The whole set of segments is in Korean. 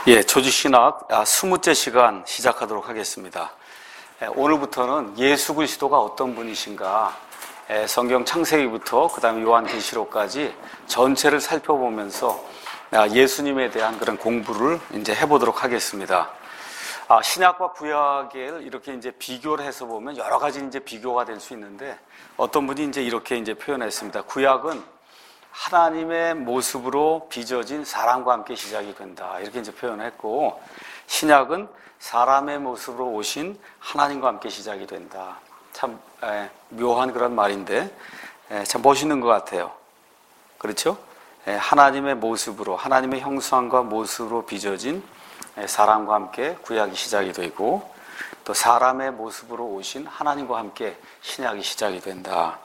조지신학 20째 시간 시작하도록 하겠습니다. 오늘부터는 예수 그리스도가 어떤 분이신가, 성경 창세기부터 그 다음에 요한계시록까지 전체를 살펴보면서 예수님에 대한 그런 공부를 이제 해보도록 하겠습니다. 신약과 구약을 이렇게 이제 비교를 해서 보면 여러 가지 이제 비교가 될 수 있는데, 어떤 분이 이제 이렇게 이제 표현했습니다. 구약은 하나님의 모습으로 빚어진 사람과 함께 시작이 된다, 이렇게 이제 표현했고, 신약은 사람의 모습으로 오신 하나님과 함께 시작이 된다. 참 묘한 그런 말인데 참 멋있는 것 같아요. 그렇죠? 하나님의 모습으로, 하나님의 형상과 모습으로 빚어진 사람과 함께 구약이 시작이 되고, 또 사람의 모습으로 오신 하나님과 함께 신약이 시작이 된다.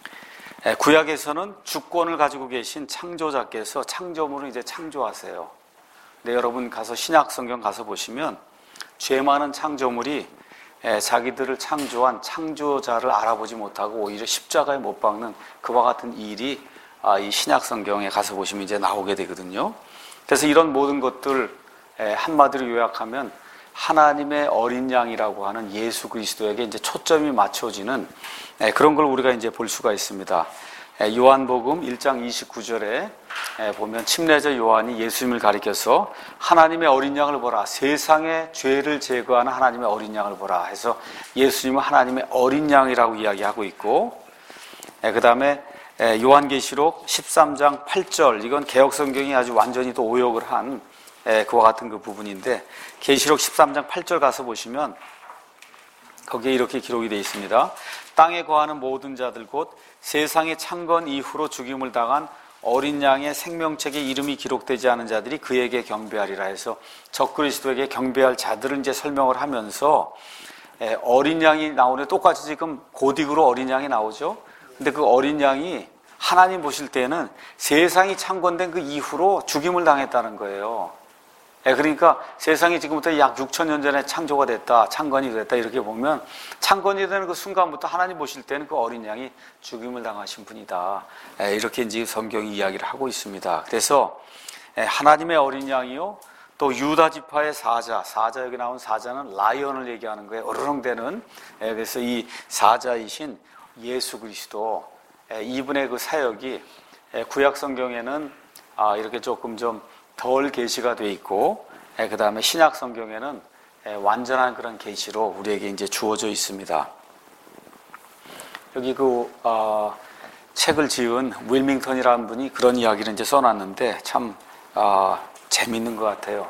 구약에서는 주권을 가지고 계신 창조자께서 창조물을 이제 창조하세요. 근데 여러분 가서 신약 성경 가서 보시면 죄 많은 창조물이 자기들을 창조한 창조자를 알아보지 못하고 오히려 십자가에 못 박는 그와 같은 일이 이 신약 성경에 가서 보시면 이제 나오게 되거든요. 그래서 이런 모든 것들 한마디로 요약하면 하나님의 어린 양이라고 하는 예수 그리스도에게 이제 초점이 맞춰지는 그런 걸 우리가 이제 볼 수가 있습니다. 요한복음 1장 29절에 보면 침례자 요한이 예수님을 가리켜서 하나님의 어린 양을 보라, 세상의 죄를 제거하는 하나님의 어린 양을 보라 해서 예수님은 하나님의 어린 양이라고 이야기하고 있고, 그 다음에 요한계시록 13장 8절, 이건 개역성경이 아주 완전히 또 오역을 한 그와 같은 그 부분인데, 계시록 13장 8절 가서 보시면 거기에 이렇게 기록이 되어 있습니다. 땅에 거하는 모든 자들 곧 세상의 창건 이후로 죽임을 당한 어린 양의 생명책에 이름이 기록되지 않은 자들이 그에게 경배하리라 해서 적그리스도에게 경배할 자들을 이제 설명을 하면서, 어린 양이 나오는데 똑같이 지금 고딕으로 어린 양이 나오죠. 근데 그 어린 양이 하나님 보실 때는 세상이 창건된 그 이후로 죽임을 당했다는 거예요. 그러니까 세상이 지금부터 약 6,000년 전에 창조가 됐다, 창건이 됐다, 이렇게 보면 창건이 되는 그 순간부터 하나님 보실 때는 그 어린 양이 죽임을 당하신 분이다, 이렇게 이제 성경이 이야기를 하고 있습니다. 그래서 하나님의 어린 양이요, 또 유다 지파의 사자, 여기 나온 사자는 라이언을 얘기하는 거예요. 어르렁대는. 그래서 이 사자이신 예수 그리스도, 이분의 그 사역이 구약 성경에는 이렇게 조금 좀 덜 계시가 돼 있고, 그 다음에 신약 성경에는 완전한 그런 계시로 우리에게 이제 주어져 있습니다. 여기 책을 지은 윌밍턴이라는 분이 그런 이야기를 이제 써놨는데 참 재밌는 것 같아요.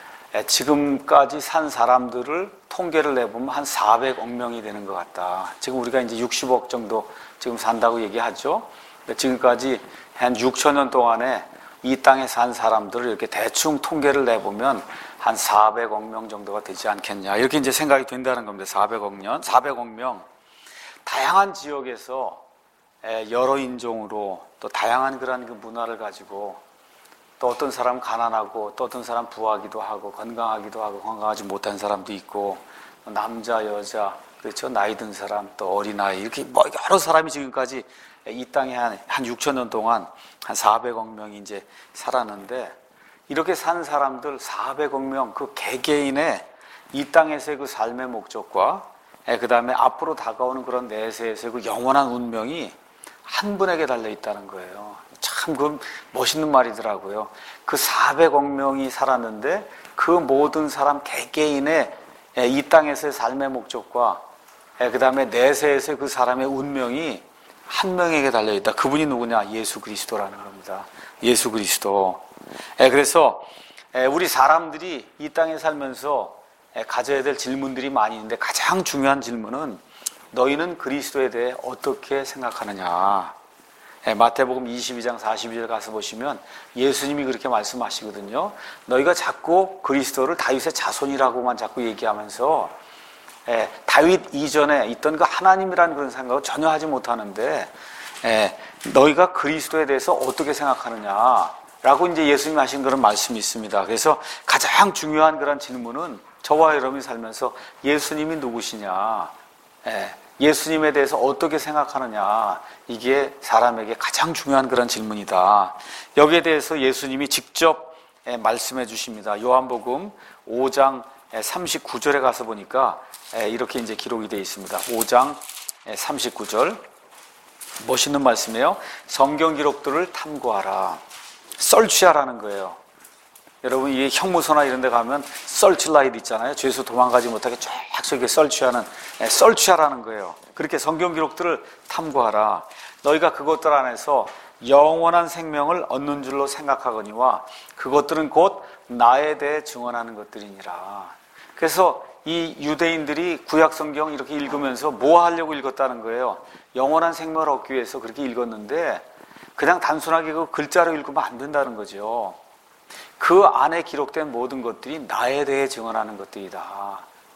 지금까지 산 사람들을 통계를 내보면 한 400억 명이 되는 것 같다. 지금 우리가 이제 60억 정도 지금 산다고 얘기하죠. 지금까지 한 6,000년 동안에 이 땅에 산 사람들을 이렇게 대충 통계를 내보면 한 400억 명 정도가 되지 않겠냐, 이렇게 이제 생각이 된다는 겁니다. 400억 명. 다양한 지역에서 여러 인종으로 또 다양한 그런 그 문화를 가지고, 또 어떤 사람은 가난하고 또 어떤 사람은 부하기도 하고 건강하기도 하고 건강하지 못한 사람도 있고, 남자, 여자, 그렇죠, 나이 든 사람, 또 어린아이, 이렇게 뭐 여러 사람이 지금까지 이 땅에 한 6,000년 동안 한 400억 명이 이제 살았는데, 이렇게 산 사람들 400억 명, 그 개개인의 이 땅에서의 그 삶의 목적과 그 다음에 앞으로 다가오는 그런 내세에서의 그 영원한 운명이 한 분에게 달려 있다는 거예요. 참 그 멋있는 말이더라고요. 그 400억 명이 살았는데 그 모든 사람 개개인의 이 땅에서의 삶의 목적과 그 다음에 내세에서의 그 사람의 운명이 한 명에게 달려있다. 그분이 누구냐? 예수 그리스도라는 겁니다. 예수 그리스도. 그래서 우리 사람들이 이 땅에 살면서 가져야 될 질문들이 많이 있는데, 가장 중요한 질문은 너희는 그리스도에 대해 어떻게 생각하느냐. 마태복음 22장 42절 가서 보시면 예수님이 그렇게 말씀하시거든요. 너희가 자꾸 그리스도를 다윗의 자손이라고만 자꾸 얘기하면서 다윗 이전에 있던 그 하나님이라는 그런 생각을 전혀 하지 못하는데, 너희가 그리스도에 대해서 어떻게 생각하느냐라고 이제 예수님이 하신 그런 말씀이 있습니다. 그래서 가장 중요한 그런 질문은 저와 여러분이 살면서 예수님이 누구시냐, 예수님에 대해서 어떻게 생각하느냐, 이게 사람에게 가장 중요한 그런 질문이다. 여기에 대해서 예수님이 직접 말씀해 주십니다. 요한복음 5장 39절에 가서 보니까 이렇게 이제 기록이 되어 있습니다. 5장 39절. 멋있는 말씀이에요. 성경 기록들을 탐구하라. 썰취하라는 거예요. 여러분, 이 형무소나 이런 데 가면 썰치라이트 있잖아요. 죄수 도망가지 못하게 쫙 저렇게 썰취하라는 거예요. 그렇게 성경 기록들을 탐구하라. 너희가 그것들 안에서 영원한 생명을 얻는 줄로 생각하거니와 그것들은 곧 나에 대해 증언하는 것들이니라. 그래서 이 유대인들이 구약 성경 이렇게 읽으면서 뭐 하려고 읽었다는 거예요? 영원한 생명을 얻기 위해서 그렇게 읽었는데 그냥 단순하게 그 글자로 읽으면 안 된다는 거죠. 그 안에 기록된 모든 것들이 나에 대해 증언하는 것들이다.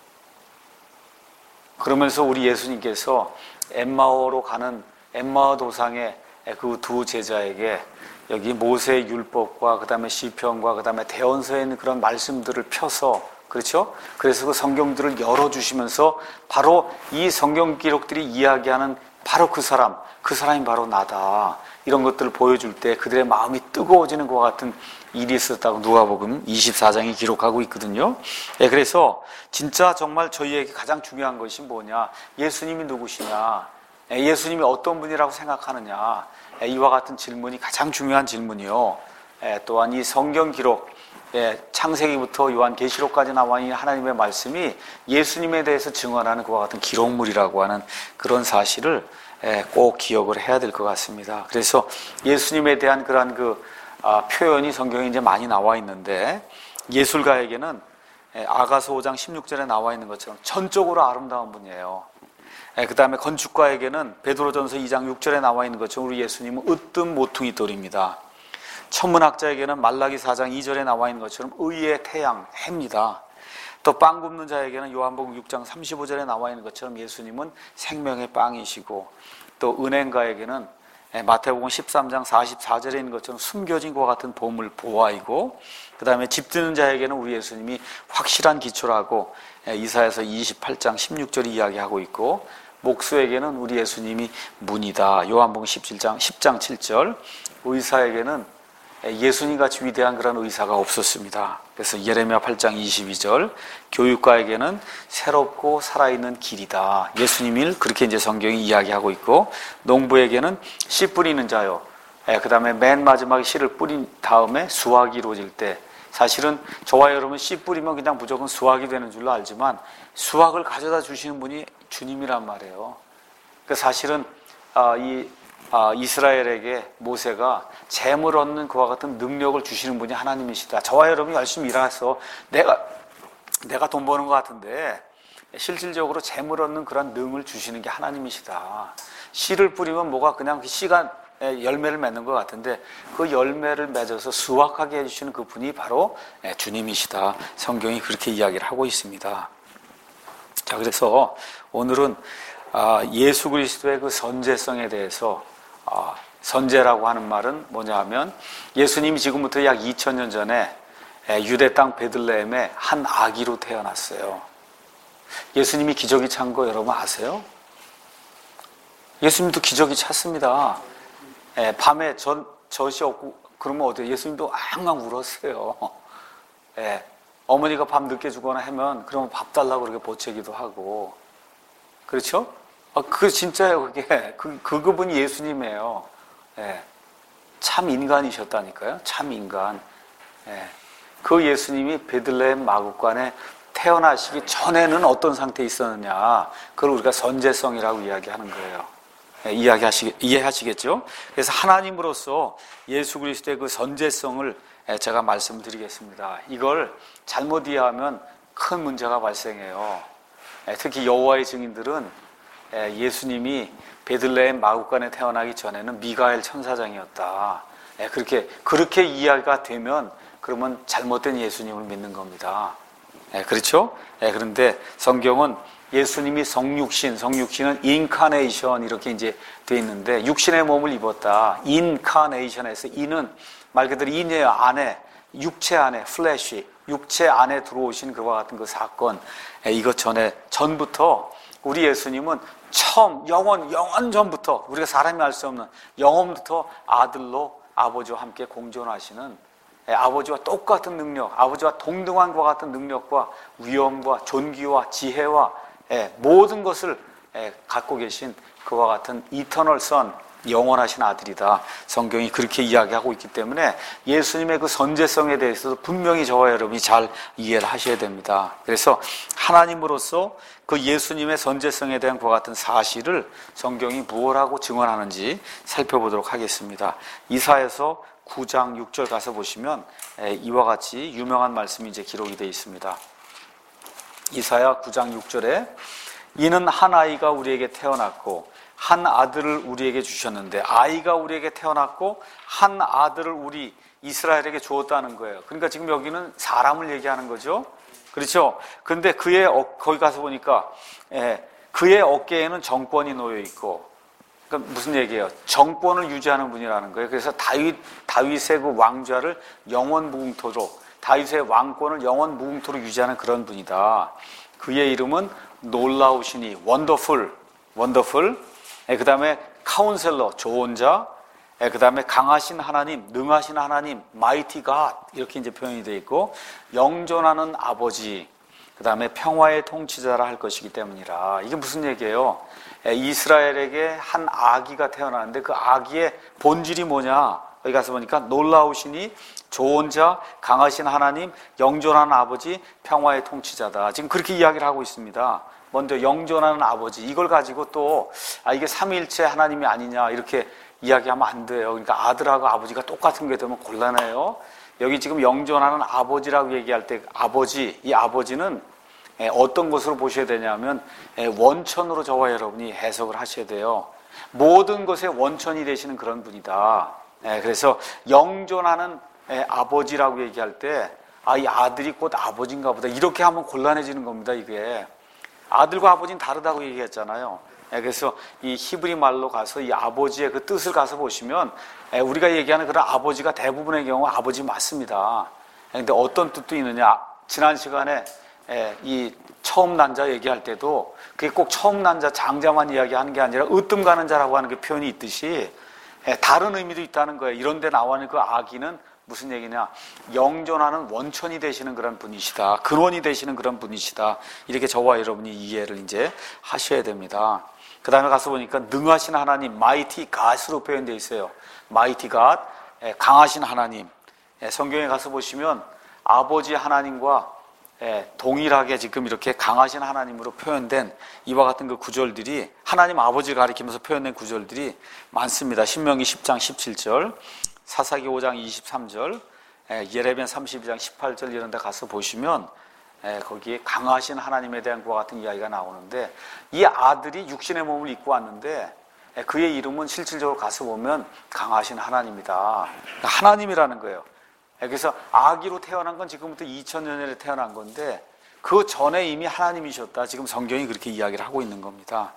그러면서 우리 예수님께서 엠마오로 가는 엠마오 도상의 그 두 제자에게 여기 모세의 율법과 그 다음에 시편과 그 다음에 대언서에 있는 그런 말씀들을 펴서, 그렇죠? 그래서 그 성경들을 열어주시면서 바로 이 성경 기록들이 이야기하는 바로 그 사람이 바로 나다. 이런 것들을 보여줄 때 그들의 마음이 뜨거워지는 것과 같은 일이 있었다고 누가복음 24장이 기록하고 있거든요. 그래서 진짜 정말 저희에게 가장 중요한 것이 뭐냐? 예수님이 누구시냐? 예수님이 어떤 분이라고 생각하느냐? 이와 같은 질문이 가장 중요한 질문이요. 또한 이 성경 기록, 창세기부터 요한계시록까지 나와 있는 하나님의 말씀이 예수님에 대해서 증언하는 그와 같은 기록물이라고 하는 그런 사실을 꼭 기억을 해야 될 것 같습니다. 그래서 예수님에 대한 그러한 표현이 성경에 이제 많이 나와 있는데, 예술가에게는 아가서 5장 16절에 나와 있는 것처럼 전적으로 아름다운 분이에요. 그 다음에 건축가에게는 베드로전서 2장 6절에 나와 있는 것처럼 우리 예수님은 으뜸 모퉁이 돌입니다. 천문학자에게는 말라기 4장 2절에 나와 있는 것처럼 의의 태양, 해입니다. 또 빵 굽는 자에게는 요한복음 6장 35절에 나와 있는 것처럼 예수님은 생명의 빵이시고, 또 은행가에게는 마태복음 13장 44절에 있는 것처럼 숨겨진 것과 같은 보물 보화이고, 그 다음에 집 짓는 자에게는 우리 예수님이 확실한 기초라고 이사야서 28장 16절이 이야기하고 있고, 목수에게는 우리 예수님이 문이다. 요한복음 10장 7절. 의사에게는 예수님같이 위대한 그런 의사가 없었습니다. 그래서 예레미야 8장 22절. 교육가에게는 새롭고 살아있는 길이다. 예수님을 그렇게 이제 성경이 이야기하고 있고, 농부에게는 씨 뿌리는 자요. 그 다음에 맨 마지막에 씨를 뿌린 다음에 수확이 이루어질 때, 사실은 저와 여러분 씨 뿌리면 그냥 무조건 수확이 되는 줄로 알지만 수확을 가져다 주시는 분이 주님이란 말이에요. 그 사실은 이스라엘에게 모세가 잼을 얻는 그와 같은 능력을 주시는 분이 하나님이시다. 저와 여러분이 열심히 일해서 내가 돈 버는 것 같은데 실질적으로 잼을 얻는 그런 능을 주시는 게 하나님이시다. 씨를 뿌리면 뭐가 그냥 그 씨가 열매를 맺는 것 같은데 그 열매를 맺어서 수확하게 해주시는 그 분이 바로 주님이시다. 성경이 그렇게 이야기를 하고 있습니다. 자, 그래서 오늘은 예수 그리스도의 그 선제성에 대해서, 선제라고 하는 말은 뭐냐 하면 예수님이 지금부터 약 2000년 전에 유대 땅 베들레헴에 한 아기로 태어났어요. 예수님이 기저귀 찬 거 여러분 아세요? 예수님도 기저귀 찼습니다. 밤에 젖이 없고 그러면 어때요? 예수님도 앙앙 울었어요. 어머니가 밤 늦게 주거나 하면 그러면 밥 달라고 그렇게 보채기도 하고, 그렇죠? 그 진짜예요. 그게 그분이 예수님이에요. 참 인간이셨다니까요. 참 인간. 그 예수님이 베들레헴 마구간에 태어나시기 전에는 어떤 상태에 있었느냐, 그걸 우리가 선제성이라고 이야기하는 거예요. 이해하시겠죠? 그래서 하나님으로서 예수 그리스도의 그 선제성을 제가 말씀드리겠습니다. 이걸 잘못 이해하면 큰 문제가 발생해요. 특히 여호와의 증인들은 예수님이 베들레헴 마구간에 태어나기 전에는 미가엘 천사장이었다. 그렇게 이해가 되면 그러면 잘못된 예수님을 믿는 겁니다. 그렇죠? 그런데 성경은 예수님이 성육신은 인카네이션 이렇게 이제 돼 있는데 육신의 몸을 입었다. 인카네이션에서 인은 말 그대로 인이에요. 안에, 육체 안에, 플래시, 육체 안에 들어오신 그와 같은 그 사건. 이것 전부터 우리 예수님은 처음 영원 전부터 우리가 사람이 알 수 없는 영원부터 아들로 아버지와 함께 공존하시는 아버지와 똑같은 능력, 아버지와 동등한 것과 같은 능력과 위엄과 존귀와 지혜와 모든 것을 갖고 계신 그와 같은 이터널 선, 영원하신 아들이다. 성경이 그렇게 이야기하고 있기 때문에 예수님의 그 선제성에 대해서도 분명히 저와 여러분이 잘 이해를 하셔야 됩니다. 그래서 하나님으로서 그 예수님의 선제성에 대한 그와 같은 사실을 성경이 무엇하고 증언하는지 살펴보도록 하겠습니다. 이사야서 9장 6절 가서 보시면 이와 같이 유명한 말씀이 이제 기록이 되어 있습니다. 이사야 9장 6절에 이는 한 아이가 우리에게 태어났고 한 아들을 우리에게 주셨는데, 아이가 우리에게 태어났고 한 아들을 우리 이스라엘에게 주었다는 거예요. 그러니까 지금 여기는 사람을 얘기하는 거죠. 그렇죠? 근데 거기 가서 보니까 그의 어깨에는 정권이 놓여 있고, 그러니까 무슨 얘기예요? 정권을 유지하는 분이라는 거예요. 그래서 다윗의 그 왕좌를 영원 무궁토록, 다윗의 왕권을 영원 무궁토록 유지하는 그런 분이다. 그의 이름은 놀라우시니, 원더풀, 그 다음에 카운셀러, 조언자, 그 다음에 강하신 하나님, 능하신 하나님, 마이티 갓, 이렇게 이제 표현이 되어 있고, 영존하는 아버지, 그 다음에 평화의 통치자라 할 것이기 때문이라. 이게 무슨 얘기예요? 이스라엘에게 한 아기가 태어나는데 그 아기의 본질이 뭐냐? 여기 가서 보니까 놀라우시니, 조언자, 강하신 하나님, 영존하는 아버지, 평화의 통치자다. 지금 그렇게 이야기를 하고 있습니다. 먼저 영존하는 아버지, 이걸 가지고 또 이게 삼위일체 하나님이 아니냐 이렇게 이야기하면 안 돼요. 그러니까 아들하고 아버지가 똑같은 게 되면 곤란해요. 여기 지금 영존하는 아버지라고 얘기할 때 아버지, 이 아버지는 어떤 것으로 보셔야 되냐면 원천으로 저와 여러분이 해석을 하셔야 돼요. 모든 것의 원천이 되시는 그런 분이다. 그래서 영존하는 아버지라고 얘기할 때 이 아들이 곧 아버지인가 보다, 이렇게 하면 곤란해지는 겁니다. 이게 아들과 아버지는 다르다고 얘기했잖아요. 그래서 이 히브리 말로 가서 이 아버지의 그 뜻을 가서 보시면 우리가 얘기하는 그런 아버지가 대부분의 경우 아버지 맞습니다. 그런데 어떤 뜻도 있느냐? 지난 시간에 이 처음 난 자 얘기할 때도 그게 꼭 처음 난 자, 장자만 이야기하는 게 아니라 으뜸 가는 자라고 하는 그 표현이 있듯이 다른 의미도 있다는 거예요. 이런 데 나오는 그 아기는 무슨 얘기냐? 영존하는 원천이 되시는 그런 분이시다. 근원이 되시는 그런 분이시다. 이렇게 저와 여러분이 이해를 이제 하셔야 됩니다. 그 다음에 가서 보니까 능하신 하나님, 마이티 갓으로 표현되어 있어요. 마이티 갓, 강하신 하나님. 성경에 가서 보시면 아버지 하나님과 동일하게 지금 이렇게 강하신 하나님으로 표현된 이와 같은 그 구절들이, 하나님 아버지를 가리키면서 표현된 구절들이 많습니다. 신명기 10장 17절, 사사기 5장 23절, 예레미야 32장 18절 이런 데 가서 보시면 거기에 강하신 하나님에 대한 그와 같은 이야기가 나오는데, 이 아들이 육신의 몸을 입고 왔는데 그의 이름은 실질적으로 가서 보면 강하신 하나님이다. 하나님이라는 거예요. 그래서 아기로 태어난 건 지금부터 2000년 전에 태어난 건데 그 전에 이미 하나님이셨다. 지금 성경이 그렇게 이야기를 하고 있는 겁니다.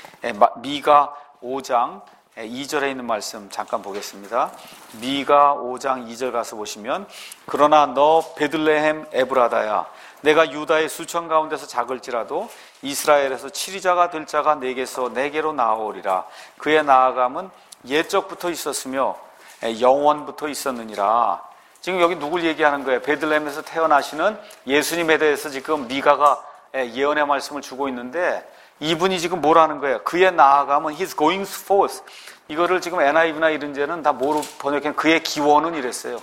미가 5장 2절에 있는 말씀 잠깐 보겠습니다. 미가 5장 2절 가서 보시면, 그러나 너 베들레헴 에브라다야, 내가 유다의 수천 가운데서 작을지라도 이스라엘에서 치리자가 될 자가 내게로 나아오리라. 그의 나아감은 옛적부터 있었으며 영원부터 있었느니라. 지금 여기 누굴 얘기하는 거예요? 베들레헴에서 태어나시는 예수님에 대해서 지금 미가가 예언의 말씀을 주고 있는데, 이분이 지금 뭐라는 거예요? 그의 나아감은 He's going forth. 이거를 지금 NIV나 이런 데는 다 뭐로 번역해? 그의 기원은 이랬어요.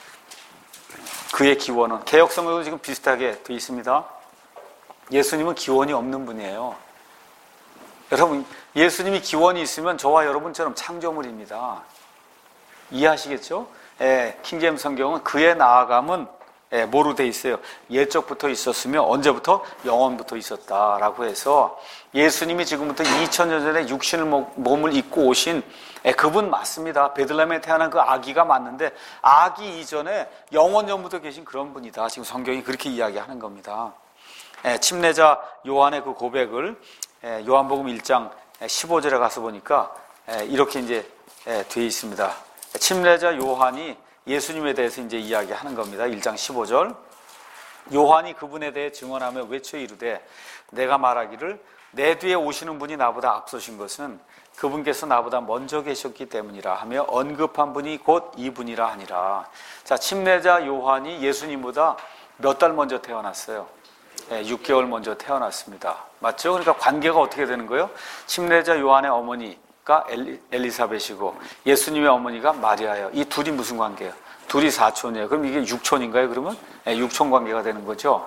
그의 기원은. 개역성경도 지금 비슷하게 되어 있습니다. 예수님은 기원이 없는 분이에요. 여러분, 예수님이 기원이 있으면 저와 여러분처럼 창조물입니다. 이해하시겠죠? 킹제임스 성경은 그의 나아감은 뭐로 돼 있어요? 옛적부터 있었으며 언제부터? 영원부터 있었다라고 해서 예수님이 지금부터 2000년 전에 육신을 몸을 입고 오신 그분 맞습니다. 베들레헴에 태어난 그 아기가 맞는데, 아기 이전에 영원 전부터 계신 그런 분이다. 지금 성경이 그렇게 이야기하는 겁니다. 침례자 요한의 그 고백을 요한복음 1장 15절에 가서 보니까 이렇게 이제 되어 있습니다. 침례자 요한이 예수님에 대해서 이제 이야기하는 겁니다. 1장 15절. 요한이 그분에 대해 증언하며 외쳐 이르되, 내가 말하기를 내 뒤에 오시는 분이 나보다 앞서신 것은 그분께서 나보다 먼저 계셨기 때문이라 하며 언급한 분이 곧 이분이라 하니라. 자, 침례자 요한이 예수님보다 몇 달 먼저 태어났어요? 6개월 먼저 태어났습니다. 맞죠? 그러니까 관계가 어떻게 되는 거예요? 침례자 요한의 어머니가 엘리사벳이고 예수님의 어머니가 마리아예요. 이 둘이 무슨 관계예요? 둘이 사촌이에요. 그럼 이게 육촌인가요? 그러면 육촌 관계가 되는 거죠.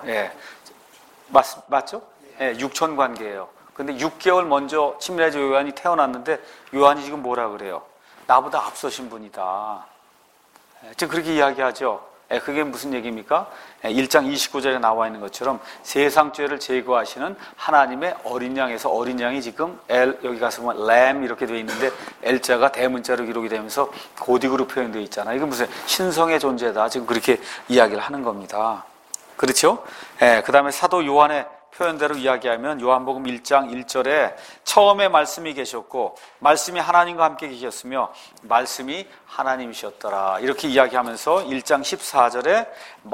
맞죠? 육촌 관계예요. 근데 6개월 먼저 침례자 요한이 태어났는데 요한이 지금 뭐라 그래요? 나보다 앞서신 분이다. 지금 그렇게 이야기하죠. 그게 무슨 얘기입니까? 1장 29절에 나와 있는 것처럼 세상 죄를 제거하시는 하나님의 어린 양에서 어린 양이 지금 여기 가서 보면 램 이렇게 되어 있는데 L자가 대문자로 기록이 되면서 고딕으로 표현되어 있잖아요. 이건 무슨 신성의 존재다. 지금 그렇게 이야기를 하는 겁니다. 그렇죠? 그 다음에 사도 요한의 표현대로 이야기하면 요한복음 1장 1절에 처음에 말씀이 계셨고 말씀이 하나님과 함께 계셨으며 말씀이 하나님이셨더라 이렇게 이야기하면서 1장 14절에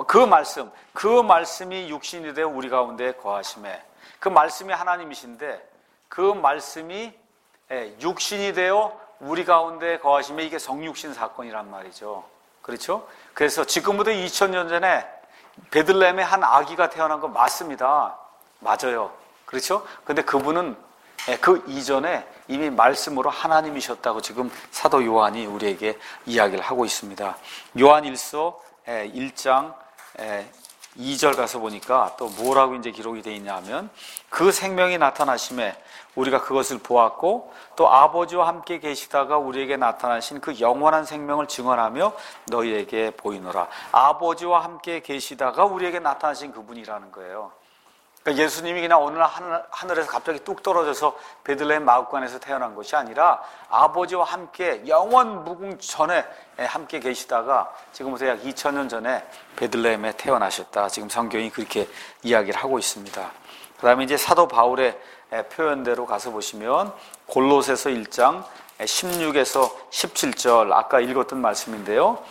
그 말씀이 육신이 되어 우리 가운데 거하심에 그 말씀이 하나님이신데 그 말씀이 육신이 되어 우리 가운데 거하심에 이게 성육신 사건이란 말이죠. 그렇죠? 그래서 지금부터 2000년 전에 베들레헴에 한 아기가 태어난 건 맞습니다. 맞아요. 그렇죠? 근데 그분은 그 이전에 이미 말씀으로 하나님이셨다고 지금 사도 요한이 우리에게 이야기를 하고 있습니다. 요한일서 1장 2절 가서 보니까 또 뭐라고 이제 기록이 되어 있냐 하면 그 생명이 나타나심에 우리가 그것을 보았고 또 아버지와 함께 계시다가 우리에게 나타나신 그 영원한 생명을 증언하며 너희에게 보이노라. 아버지와 함께 계시다가 우리에게 나타나신 그분이라는 거예요. 그러니까 예수님이 그냥 어느 날 하늘에서 갑자기 뚝 떨어져서 베들레헴 마구간에서 태어난 것이 아니라 아버지와 함께 영원 무궁 전에 함께 계시다가 지금부터 약 2000년 전에 베들레헴에 태어나셨다. 지금 성경이 그렇게 이야기를 하고 있습니다. 그 다음에 이제 사도 바울의 표현대로 가서 보시면 골로새서 1장 16에서 17절 아까 읽었던 말씀인데요.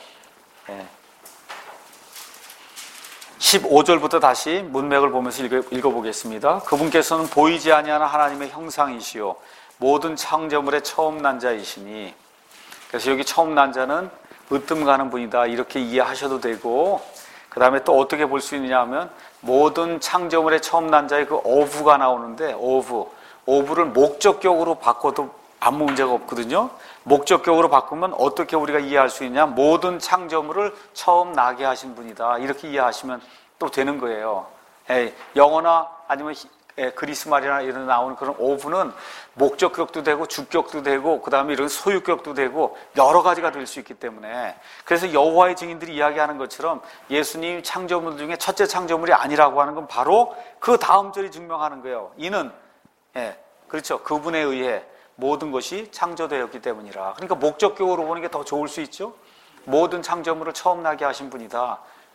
15절부터 다시 문맥을 보면서 읽어보겠습니다. 그분께서는 보이지 아니하는 하나님의 형상이시요 모든 창조물의 처음 난 자이시니 그래서 여기 처음 난 자는 으뜸 가는 분이다 이렇게 이해하셔도 되고 그 다음에 또 어떻게 볼 수 있느냐 하면 모든 창조물의 처음 난 자의 그 어부가 나오는데 어부를 목적격으로 바꿔도 아무 문제가 없거든요. 목적격으로 바꾸면 어떻게 우리가 이해할 수 있냐? 모든 창조물을 처음 나게 하신 분이다. 이렇게 이해하시면 또 되는 거예요. 영어나 아니면 그리스 말이나 이런 나오는 그런 어부는 목적격도 되고 주격도 되고 그 다음에 이런 소유격도 되고 여러 가지가 될 수 있기 때문에 그래서 여호와의 증인들이 이야기하는 것처럼 예수님 창조물 중에 첫째 창조물이 아니라고 하는 건 바로 그 다음 절이 증명하는 거예요. 이는 그렇죠. 그분에 의해 모든 것이 창조되었기 때문이라. 그러니까 목적격으로 보는 게 더 좋을 수 있죠. 모든 창조물을 처음 나게 하신 분이다.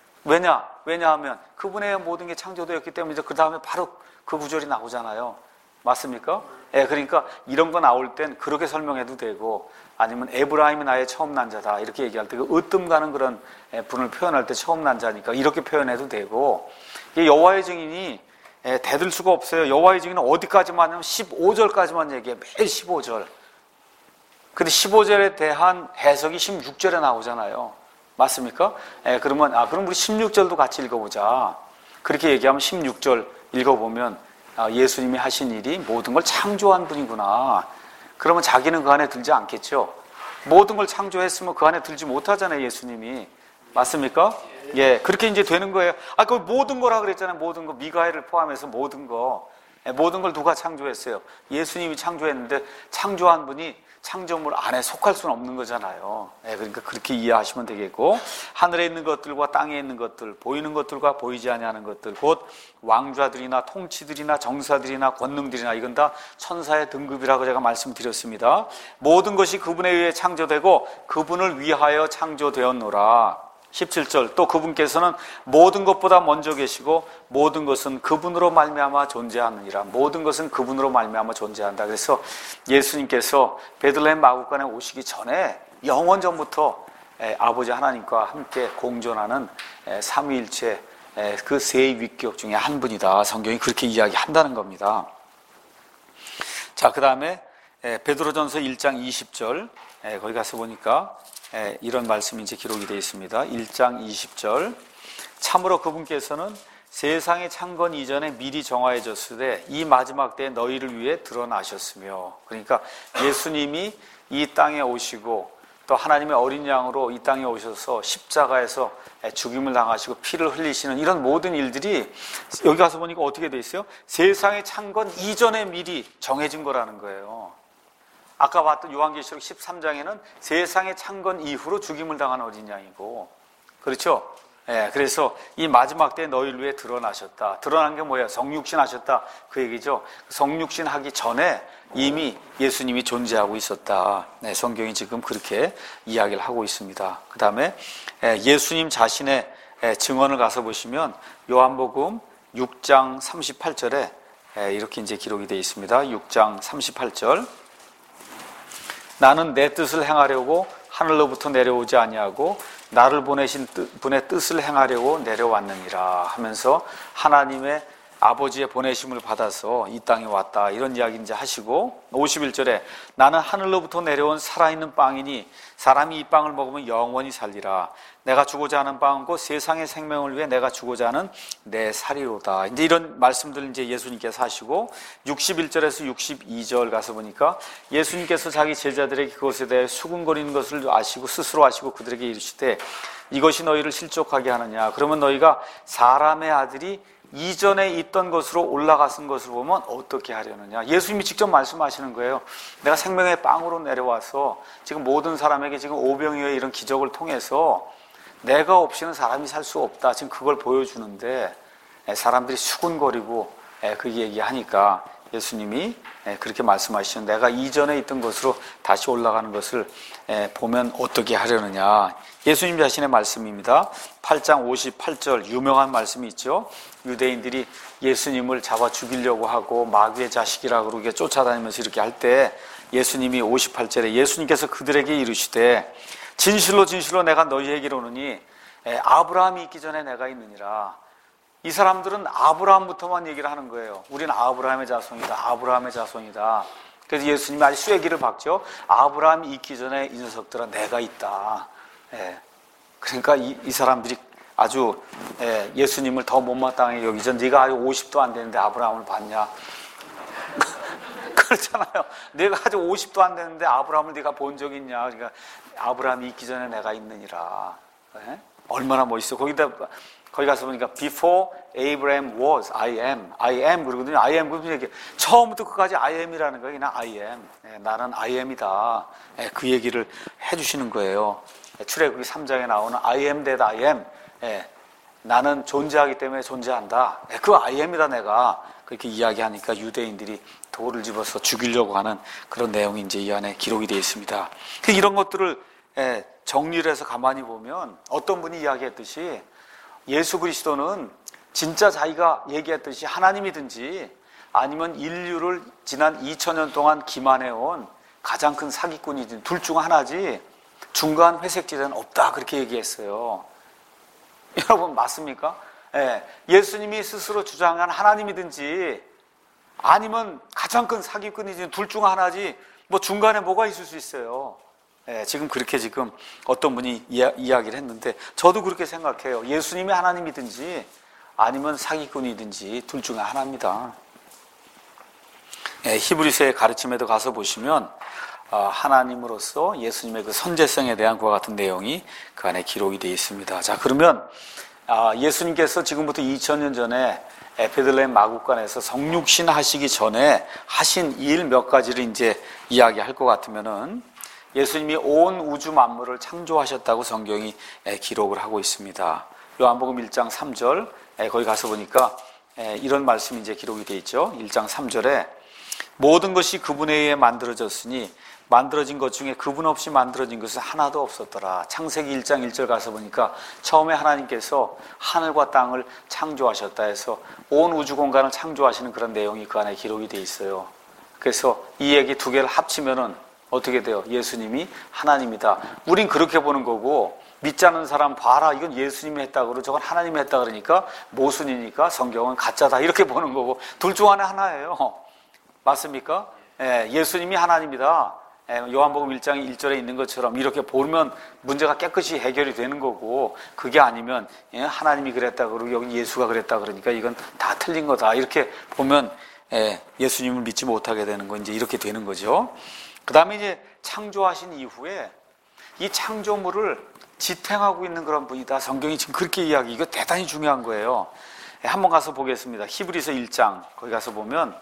왜냐하면 그분에 의해 모든 게 창조되었기 때문이죠. 그 다음에 바로 그 구절이 나오잖아요. 맞습니까? 그러니까 이런 거 나올 땐 그렇게 설명해도 되고 아니면 에브라임이 나의 처음 난 자다 이렇게 얘기할 때 그 으뜸 가는 그런 분을 표현할 때 처음 난 자니까 이렇게 표현해도 되고 여호와의 증인이 대들 수가 없어요. 여호와의 증인은 어디까지만 하냐면 15절까지만 얘기해요. 매일 15절. 근데 15절에 대한 해석이 16절에 나오잖아요. 맞습니까? 그럼 우리 16절도 같이 읽어보자. 그렇게 얘기하면 16절 읽어보면 예수님이 하신 일이 모든 걸 창조한 분이구나. 그러면 자기는 그 안에 들지 않겠죠? 모든 걸 창조했으면 그 안에 들지 못하잖아요, 예수님이. 맞습니까? 그렇게 이제 되는 거예요. 그 모든 거라 그랬잖아요. 모든 거. 미가엘을 포함해서 모든 거. 모든 걸 누가 창조했어요? 예수님이 창조했는데 창조한 분이 창조물 안에 속할 수는 없는 거잖아요. 그러니까 그렇게 이해하시면 되겠고 하늘에 있는 것들과 땅에 있는 것들, 보이는 것들과 보이지 아니하는 것들, 곧 왕좌들이나 통치들이나 정사들이나 권능들이나 이건 다 천사의 등급이라고 제가 말씀드렸습니다. 모든 것이 그분에 의해 창조되고 그분을 위하여 창조되었노라. 17절 또 그분께서는 모든 것보다 먼저 계시고 모든 것은 그분으로 말미암아 존재하느니라. 모든 것은 그분으로 말미암아 존재한다. 그래서 예수님께서 베들레헴 마구간에 오시기 전에 영원 전부터 아버지 하나님과 함께 공존하는 삼위일체 그 세 위격 중에 한 분이다. 성경이 그렇게 이야기한다는 겁니다. 자, 그 다음에 베드로전서 1장 20절 거기 가서 보니까 이런 말씀이 이제 기록이 되어 있습니다. 1장 20절 참으로 그분께서는 세상의 창건 이전에 미리 정하여졌으되 이 마지막 때에 너희를 위해 드러나셨으며, 그러니까 예수님이 이 땅에 오시고 또 하나님의 어린 양으로 이 땅에 오셔서 십자가에서 죽임을 당하시고 피를 흘리시는 이런 모든 일들이 여기 가서 보니까 어떻게 돼 있어요? 세상의 창건 이전에 미리 정해진 거라는 거예요. 아까 봤던 요한계시록 13장에는 세상의 창건 이후로 죽임을 당한 어린 양이고, 그렇죠? 그래서 이 마지막 때에 너희를 위해 드러나셨다. 드러난 게 뭐예요? 성육신 하셨다. 그 얘기죠. 성육신 하기 전에 이미 예수님이 존재하고 있었다. 성경이 지금 그렇게 이야기를 하고 있습니다. 그 다음에 예수님 자신의 증언을 가서 보시면 요한복음 6장 38절에 이렇게 이제 기록이 되어 있습니다. 6장 38절. 나는 내 뜻을 행하려고 하늘로부터 내려오지 아니하고 나를 보내신 분의 뜻을 행하려고 내려왔느니라 하면서 하나님의 아버지의 보내심을 받아서 이 땅에 왔다, 이런 이야기 이제 하시고, 51절에 나는 하늘로부터 내려온 살아있는 빵이니 사람이 이 빵을 먹으면 영원히 살리라. 내가 주고자 하는 빵은 곧 세상의 생명을 위해 내가 주고자 하는 내 살이로다. 이제 이런 말씀들 이제 예수님께서 하시고, 61절에서 62절 가서 보니까 예수님께서 자기 제자들에게 그것에 대해 수군거리는 것을 아시고 스스로 아시고 그들에게 이르시되 이것이 너희를 실족하게 하느냐. 그러면 너희가 사람의 아들이 이전에 있던 것으로 올라가신 것을 보면 어떻게 하려느냐. 예수님이 직접 말씀하시는 거예요. 내가 생명의 빵으로 내려와서 지금 모든 사람에게 지금 오병이어의 이런 기적을 통해서 내가 없이는 사람이 살 수 없다. 지금 그걸 보여주는데 사람들이 수군거리고 그 얘기하니까 예수님이 그렇게 말씀하시는, 내가 이전에 있던 것으로 다시 올라가는 것을 보면 어떻게 하려느냐. 예수님 자신의 말씀입니다. 8장 58절 유명한 말씀이 있죠. 유대인들이 예수님을 잡아 죽이려고 하고 마귀의 자식이라고 그러게 쫓아다니면서 이렇게 할 때 예수님이 58절에 예수님께서 그들에게 이르시되 진실로 진실로 내가 너희에게 이르노니 아브라함이 있기 전에 내가 있느니라. 이 사람들은 아브라함부터만 얘기를 하는 거예요. 우리는 아브라함의 자손이다, 아브라함의 자손이다. 그래서 예수님이 아주 쐐기를 박죠. 아브라함이 있기 전에 이 녀석들아 내가 있다. 그러니까 이 사람들이 아주 예수님을 더 못마땅하게 여기죠. 네가 아직 50도 안 되는데 아브라함을 봤냐? 그렇잖아요. 내가 아직 50도 안 되는데 아브라함을 네가 본 적 있냐? 그러니까 아브라함이 있기 전에 내가 있느니라. 얼마나 멋있어. 거기 가서 보니까 before Abraham was, I am 그러거든요. I am 그러면 이게 처음부터 끝까지 I am이라는 거예요. 그냥 I am. 나는 I am이다. 그 얘기를 해주시는 거예요. 출애굽기 3장에 나오는 I am that I am. 나는 존재하기 때문에 존재한다. 그 I am이다 내가. 그렇게 이야기하니까 유대인들이 돌을 집어서 죽이려고 하는 그런 내용이 이제 이 안에 기록이 되어 있습니다. 이런 것들을 정리를 해서 가만히 보면 어떤 분이 이야기했듯이 예수 그리스도는 진짜 자기가 얘기했듯이 하나님이든지 아니면 인류를 지난 2000년 동안 기만해온 가장 큰 사기꾼이든 둘 중 하나지 중간 회색지대는 없다, 그렇게 얘기했어요. 여러분 맞습니까? 예수님이 스스로 주장한 하나님이든지 아니면 가장 큰 사기꾼이든 둘 중 하나지 뭐 중간에 뭐가 있을 수 있어요. 지금 그렇게 지금 어떤 분이 이야기를 했는데 저도 그렇게 생각해요. 예수님이 하나님이든지 아니면 사기꾼이든지 둘 중에 하나입니다. 히브리서의 가르침에도 가서 보시면 하나님으로서 예수님의 그 선제성에 대한 그와 같은 내용이 그 안에 기록이 되어 있습니다. 자, 그러면 예수님께서 지금부터 2000년 전에 베들레헴 마구간에서 성육신 하시기 전에 하신 일 몇 가지를 이제 이야기할 것 같으면은 예수님이 온 우주 만물을 창조하셨다고 성경이 기록을 하고 있습니다. 요한복음 1장 3절 거기 가서 보니까 이런 말씀이 이제 기록이 되어 있죠. 1장 3절에 모든 것이 그분에 의해 만들어졌으니 만들어진 것 중에 그분 없이 만들어진 것은 하나도 없었더라. 창세기 1장 1절 가서 보니까 처음에 하나님께서 하늘과 땅을 창조하셨다 해서 온 우주 공간을 창조하시는 그런 내용이 그 안에 기록이 되어 있어요. 그래서 이 얘기 두 개를 합치면은 어떻게 돼요? 예수님이 하나님이다. 우린 그렇게 보는 거고 믿지 않는 사람 봐라, 이건 예수님이 했다 그러고 저건 하나님이 했다 그러니까 모순이니까 성경은 가짜다, 이렇게 보는 거고 둘 중 하나예요. 맞습니까? 예수님이 하나님이다. 요한복음 1장 1절에 있는 것처럼 이렇게 보면 문제가 깨끗이 해결이 되는 거고, 그게 아니면 하나님이 그랬다 그러고 여기 예수가 그랬다 그러니까 이건 다 틀린 거다, 이렇게 보면 예수님을 믿지 못하게 되는 거, 이제 이렇게 되는 거죠. 그 다음에 이제 창조하신 이후에 이 창조물을 지탱하고 있는 그런 분이다. 성경이 지금 그렇게 이야기, 이거 대단히 중요한 거예요. 한번 가서 보겠습니다. 히브리서 1장, 거기 가서 보면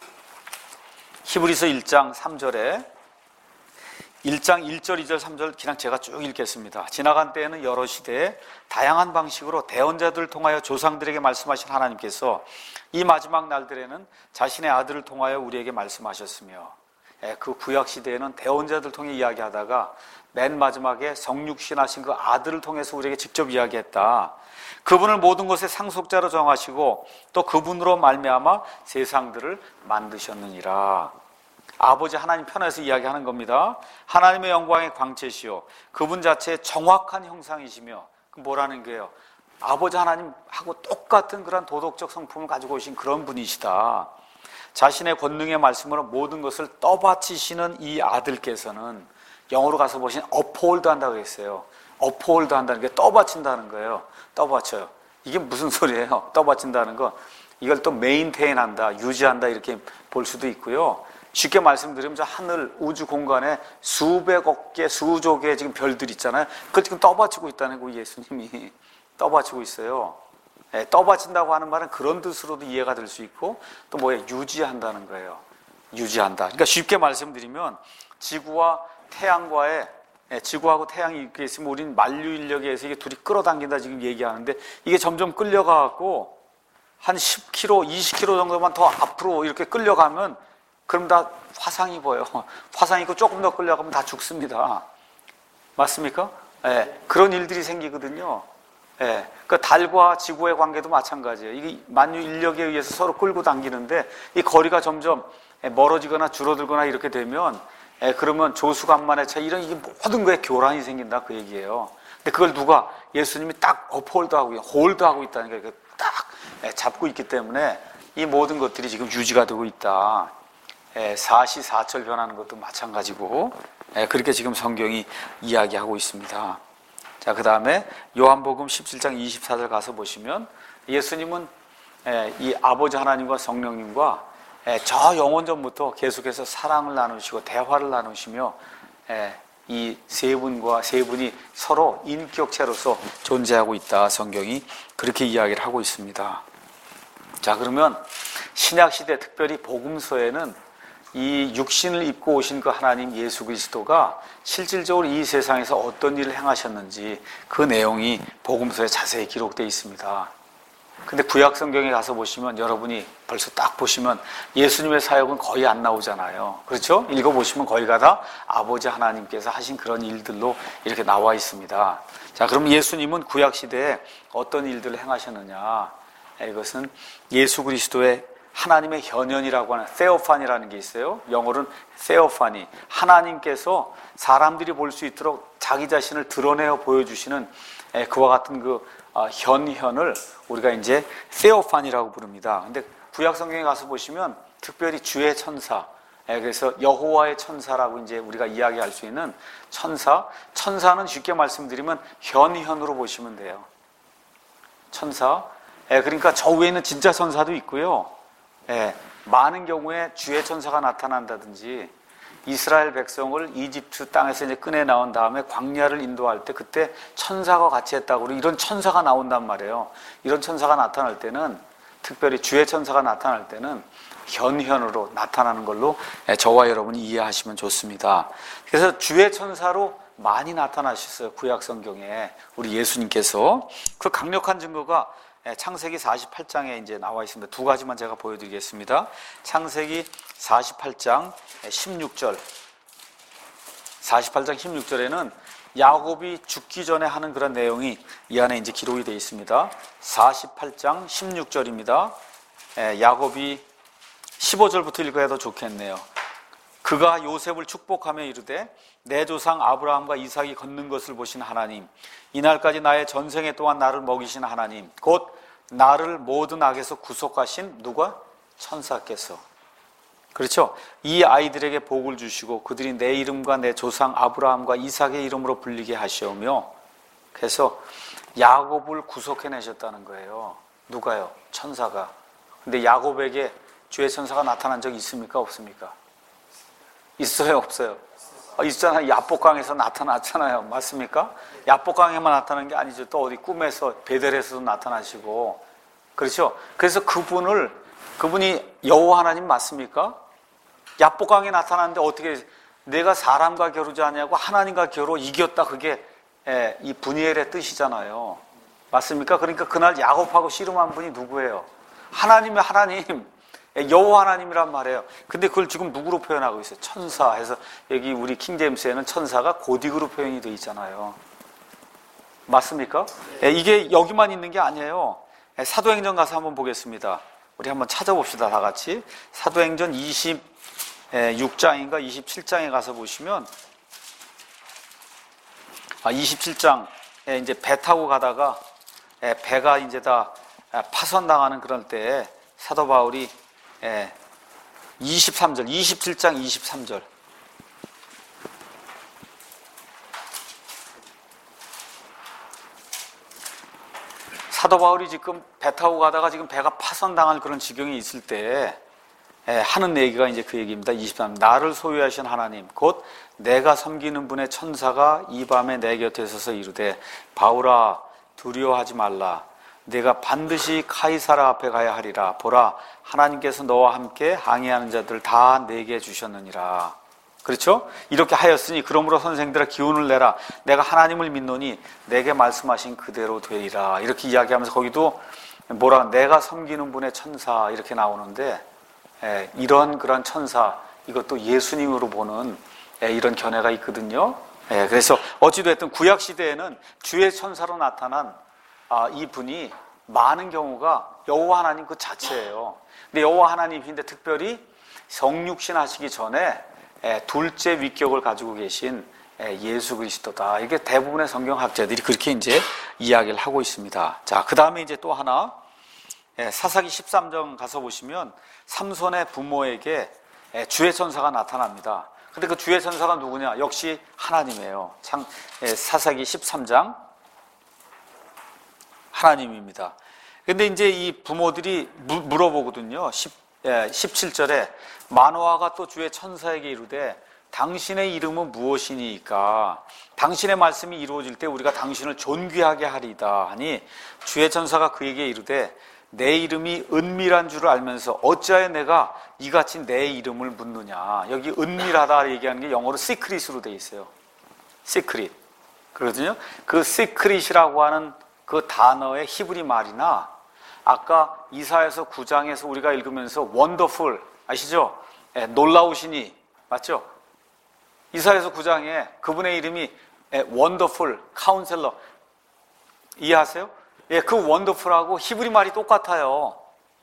히브리서 1장 3절에 1장 1절, 2절, 3절 그냥 제가 쭉 읽겠습니다. 지나간 때에는 여러 시대에 다양한 방식으로 대언자들을 통하여 조상들에게 말씀하신 하나님께서 이 마지막 날들에는 자신의 아들을 통하여 우리에게 말씀하셨으며, 그 구약 시대에는 대언자들을 통해 이야기하다가 맨 마지막에 성육신하신 그 아들을 통해서 우리에게 직접 이야기했다. 그분을 모든 것의 상속자로 정하시고 또 그분으로 말미암아 세상들을 만드셨느니라. 아버지 하나님 편에서 이야기하는 겁니다. 하나님의 영광의 광채시요 그분 자체의 정확한 형상이시며, 뭐라는 거예요? 아버지 하나님하고 똑같은 그런 도덕적 성품을 가지고 오신 그런 분이시다. 자신의 권능의 말씀으로 모든 것을 떠받치시는 이 아들께서는, 영어로 가서 보시면 uphold 한다고 했어요. uphold 한다는 게 떠받친다는 거예요. 떠받쳐요. 이게 무슨 소리예요? 떠받친다는 거. 이걸 또 maintain 한다, 유지한다, 이렇게 볼 수도 있고요. 쉽게 말씀드리면 저 하늘 우주 공간에 수백억 개, 수조 개의 지금 별들 있잖아요. 그걸 지금 떠받치고 있다는 거, 예수님이 떠받치고 있어요. 떠받친다고 하는 말은 그런 뜻으로도 이해가 될 수 있고, 또 뭐예요? 유지한다는 거예요. 유지한다. 그러니까 쉽게 말씀드리면 지구와 태양과의, 지구하고 태양이 이렇게 있으면 우리는 만류 인력에 의해서 이게 둘이 끌어당긴다 지금 얘기하는데, 이게 점점 끌려가고 한 10km, 20km 정도만 더 앞으로 이렇게 끌려가면 그럼 다 화상이 보여요. 화상이 있고 조금 더 끌려가면 다 죽습니다. 맞습니까? 그런 일들이 생기거든요. 그 달과 지구의 관계도 마찬가지예요. 이게 만유 인력에 의해서 서로 끌고 당기는데 이 거리가 점점 멀어지거나 줄어들거나 이렇게 되면, 그러면 조수간만의 차이, 이런 이게 모든 거에 교란이 생긴다, 그 얘기예요. 근데 그걸 누가, 예수님이 딱 업홀드하고 홀드하고 있다는 게 딱 잡고 있기 때문에 이 모든 것들이 지금 유지가 되고 있다. 사시사철 변하는 것도 마찬가지고, 그렇게 지금 성경이 이야기하고 있습니다. 자, 그 다음에 요한복음 17장 24절 가서 보시면 예수님은 이 아버지 하나님과 성령님과 저 영원전부터 계속해서 사랑을 나누시고 대화를 나누시며, 이 세 분이 서로 인격체로서 존재하고 있다, 성경이 그렇게 이야기를 하고 있습니다. 자, 그러면 신약시대, 특별히 복음서에는 이 육신을 입고 오신 그 하나님 예수 그리스도가 실질적으로 이 세상에서 어떤 일을 행하셨는지 그 내용이 복음서에 자세히 기록되어 있습니다. 근데 구약 성경에 가서 보시면, 여러분이 벌써 딱 보시면 예수님의 사역은 거의 안 나오잖아요. 그렇죠? 읽어보시면 거기가 다 아버지 하나님께서 하신 그런 일들로 이렇게 나와 있습니다. 자, 그럼 예수님은 구약 시대에 어떤 일들을 행하셨느냐? 이것은 예수 그리스도의 하나님의 현현이라고 하는 세오판이라는 게 있어요. 영어로는 세오판이, 하나님께서 사람들이 볼 수 있도록 자기 자신을 드러내어 보여주시는 그와 같은 그 현현을 우리가 이제 세오판이라고 부릅니다. 근데 구약 성경에 가서 보시면 특별히 주의 천사, 그래서 여호와의 천사라고 이제 우리가 이야기할 수 있는 천사는 쉽게 말씀드리면 현현으로 보시면 돼요. 천사. 그러니까 저 위에는 진짜 천사도 있고요. 많은 경우에 주의 천사가 나타난다든지, 이스라엘 백성을 이집트 땅에서 이제 꺼내 나온 다음에 광야를 인도할 때 그때 천사가 같이 했다고, 이런 천사가 나온단 말이에요. 이런 천사가 나타날 때는, 특별히 주의 천사가 나타날 때는 현현으로 나타나는 걸로 저와 여러분이 이해하시면 좋습니다. 그래서 주의 천사로 많이 나타나셨어요, 구약 성경에 우리 예수님께서. 그 강력한 증거가 창세기 48장에 이제 나와 있습니다. 두 가지만 제가 보여드리겠습니다. 창세기 48장 16절. 48장 16절에는 야곱이 죽기 전에 하는 그런 내용이 이 안에 이제 기록이 되어 있습니다. 48장 16절입니다. 야곱이 15절부터 읽어야 더 좋겠네요. 그가 요셉을 축복하며 이르되 내 조상 아브라함과 이삭이 걷는 것을 보신 하나님, 이날까지 나의 전생에 또한 나를 먹이신 하나님, 곧 나를 모든 악에서 구속하신 누가? 천사께서. 그렇죠? 이 아이들에게 복을 주시고 그들이 내 이름과 내 조상 아브라함과 이삭의 이름으로 불리게 하시오며, 그래서 야곱을 구속해내셨다는 거예요. 누가요? 천사가. 근데 야곱에게 주의 천사가 나타난 적이 있습니까? 없습니까? 있어요? 없어요? 있잖아요. 야복강에서 나타났잖아요. 맞습니까? 야복강에만 나타나는 게 아니죠. 또 어디 꿈에서 베델에서도 나타나시고, 그렇죠? 그래서 그분이 여호와 하나님 맞습니까? 야복강에 나타났는데 어떻게 내가 사람과 겨루지 아니하고 하나님과 겨루 이겼다, 그게 이 분이엘의 뜻이잖아요. 맞습니까? 그러니까 그날 야곱하고 씨름한 분이 누구예요? 하나님의 하나님, 여호와 하나님이란 말이에요. 근데 그걸 지금 누구로 표현하고 있어요? 천사 해서, 여기 우리 킹제임스에는 천사가 고딕으로 표현이 되어 있잖아요. 맞습니까? 이게 여기만 있는 게 아니에요. 사도행전 가서 한번 보겠습니다. 우리 한번 찾아봅시다, 다 같이. 사도행전 26장인가 27장에 가서 보시면, 27장에 이제 배 타고 가다가 배가 이제 다 파손당하는 그런 때에 사도 바울이 23절, 27장 23절. 사도 바울이 지금 배 타고 가다가 지금 배가 파손당할 그런 지경에 있을 때 하는 얘기가 이제 그 얘기입니다. 23. 나를 소유하신 하나님 곧 내가 섬기는 분의 천사가 이 밤에 내 곁에 서서 이르되 바울아 두려워하지 말라. 내가 반드시 카이사라 앞에 가야 하리라. 보라 하나님께서 너와 함께 항해하는 자들 다 내게 주셨느니라. 그렇죠? 이렇게 하였으니 그러므로 선생들아 기운을 내라. 내가 하나님을 믿노니 내게 말씀하신 그대로 되리라. 이렇게 이야기하면서 거기도 내가 섬기는 분의 천사 이렇게 나오는데, 이런 그런 천사, 이것도 예수님으로 보는 이런 견해가 있거든요. 그래서 어찌됐든 구약 시대에는 주의 천사로 나타난 이 분이 많은 경우가 여호와 하나님 그 자체예요. 근데 여호와 하나님인데 특별히 성육신 하시기 전에 둘째 위격을 가지고 계신 예수 그리스도다. 이게 대부분의 성경학자들이 그렇게 이제 이야기를 하고 있습니다. 자, 그 다음에 이제 또 하나, 사사기 13장 가서 보시면 삼손의 부모에게 주의 천사가 나타납니다. 근데 그 주의 천사가 누구냐? 역시 하나님이에요. 사사기 13장 하나님입니다. 근데 이제 이 부모들이 물어보거든요. 17절에 마노아가 또 주의 천사에게 이르되 당신의 이름은 무엇이니까 당신의 말씀이 이루어질 때 우리가 당신을 존귀하게 하리다 하니 주의 천사가 그에게 이르되 내 이름이 은밀한 줄을 알면서 어찌하여 내가 이같이 내 이름을 묻느냐. 여기 은밀하다 얘기하는 게 영어로 시크릿으로 돼 있어요. 시크릿. 그러거든요. 그 시크릿이라고 하는 그 단어의 히브리 말이나 아까 이사야서 9장에서 우리가 읽으면서 원더풀 아시죠? 놀라우시니 맞죠? 이사야서 9장에 그분의 이름이 원더풀 카운셀러 이해하세요? 그 원더풀하고 히브리 말이 똑같아요.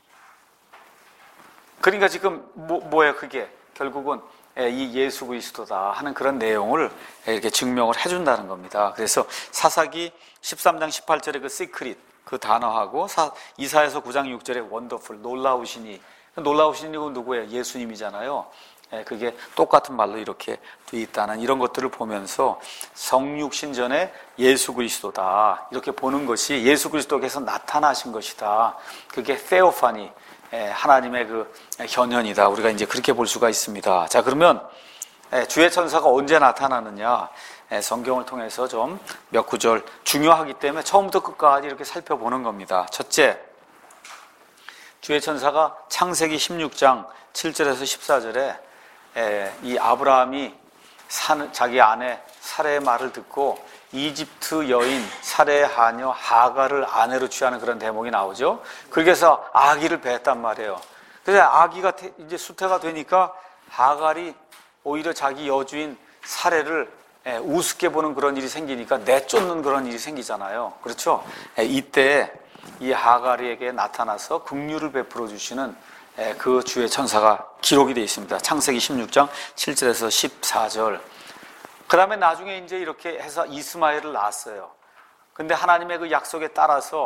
그러니까 지금 뭐예요 그게? 결국은 이 예수 그리스도다 하는 그런 내용을 이렇게 증명을 해준다는 겁니다. 그래서 사사기 13장 18절에 그 시크릿 그 단어하고 이사야서 9장 6절에 원더풀 놀라우시니, 놀라우시니 그 누구예요? 예수님이잖아요. 그게 똑같은 말로 이렇게 돼 있다는 이런 것들을 보면서 성육신 전에 예수 그리스도다 이렇게 보는 것이 예수 그리스도께서 나타나신 것이다. 그게 세오파니 하나님의 그 현현이다. 우리가 이제 그렇게 볼 수가 있습니다. 자, 그러면 주의 천사가 언제 나타나느냐? 성경을 통해서 좀 몇 구절 중요하기 때문에 처음부터 끝까지 이렇게 살펴보는 겁니다. 첫째, 주의 천사가 창세기 16장 7절에서 14절에 이 아브라함이 자기 아내 사레의 말을 듣고 이집트 여인 사레의 하녀 하갈을 아내로 취하는 그런 대목이 나오죠. 그렇게 해서 아기를 배했단 말이에요. 그래서 아기가 이제 수태가 되니까 하갈이 오히려 자기 여주인 사레를 우습게 보는 그런 일이 생기니까 내쫓는 그런 일이 생기잖아요. 그렇죠? 이때 이 하갈에게 나타나서 긍휼을 베풀어 주시는 그 주의 천사가 기록이 되어 있습니다. 창세기 16장 7절에서 14절. 그 다음에 나중에 이제 이렇게 해서 이스마엘을 낳았어요. 근데 하나님의 그 약속에 따라서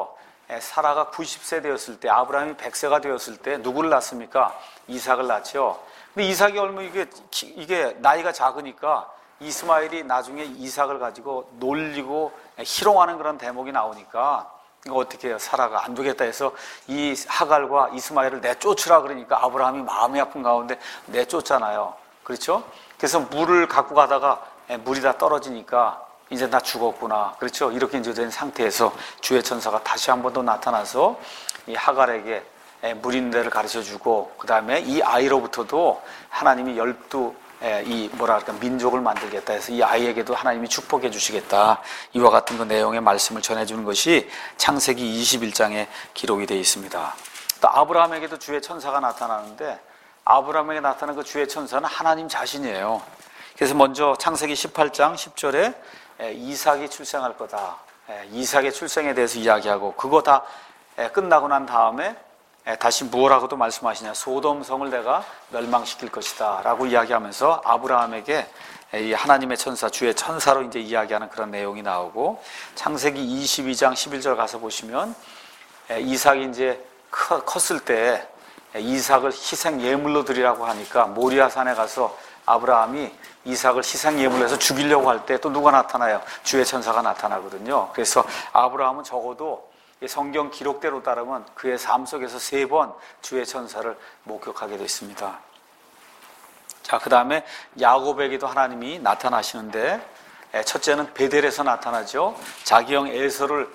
사라가 90세 되었을 때, 아브라함이 100세가 되었을 때 누구를 낳습니까? 이삭을 낳죠. 근데 이삭이 얼마 이게 나이가 작으니까 이스마엘이 나중에 이삭을 가지고 놀리고 희롱하는 그런 대목이 나오니까 이거 어떻게 해요? 사라가 안 되겠다 해서 이 하갈과 이스마엘을 내쫓으라 그러니까 아브라함이 마음이 아픈 가운데 내쫓잖아요. 그렇죠? 그래서 물을 갖고 가다가 물이 다 떨어지니까 이제 나 죽었구나. 그렇죠? 이렇게 이제 된 상태에서 주의 천사가 다시 한 번 더 나타나서 이 하갈에게 물 있는 데를 가르쳐 주고, 그 다음에 이 아이로부터도 하나님이 12 민족을 만들겠다 해서 이 아이에게도 하나님이 축복해 주시겠다. 이와 같은 그 내용의 말씀을 전해주는 것이 창세기 21장에 기록이 되어 있습니다. 또 아브라함에게도 주의 천사가 나타나는데, 아브라함에게 나타난 그 주의 천사는 하나님 자신이에요. 그래서 먼저 창세기 18장 10절에 이삭이 출생할 거다. 이삭의 출생에 대해서 이야기하고, 그거 다 끝나고 난 다음에 다시 무엇라고도 말씀하시냐, 소돔성을 내가 멸망시킬 것이다 라고 이야기하면서 아브라함에게 이 하나님의 천사, 주의 천사로 이제 이야기하는 그런 내용이 나오고, 창세기 22장 11절 가서 보시면 이삭이 이제 컸을 때 이삭을 희생 예물로 드리라고 하니까 모리아산에 가서 아브라함이 이삭을 희생 예물로 해서 죽이려고 할 때 또 누가 나타나요? 주의 천사가 나타나거든요. 그래서 아브라함은 적어도 성경 기록대로 따르면 그의 삶 속에서 3번 주의 천사를 목격하게 됐습니다. 자, 그 다음에 야곱에게도 하나님이 나타나시는데, 첫째는 베델에서 나타나죠. 자기 형 에서를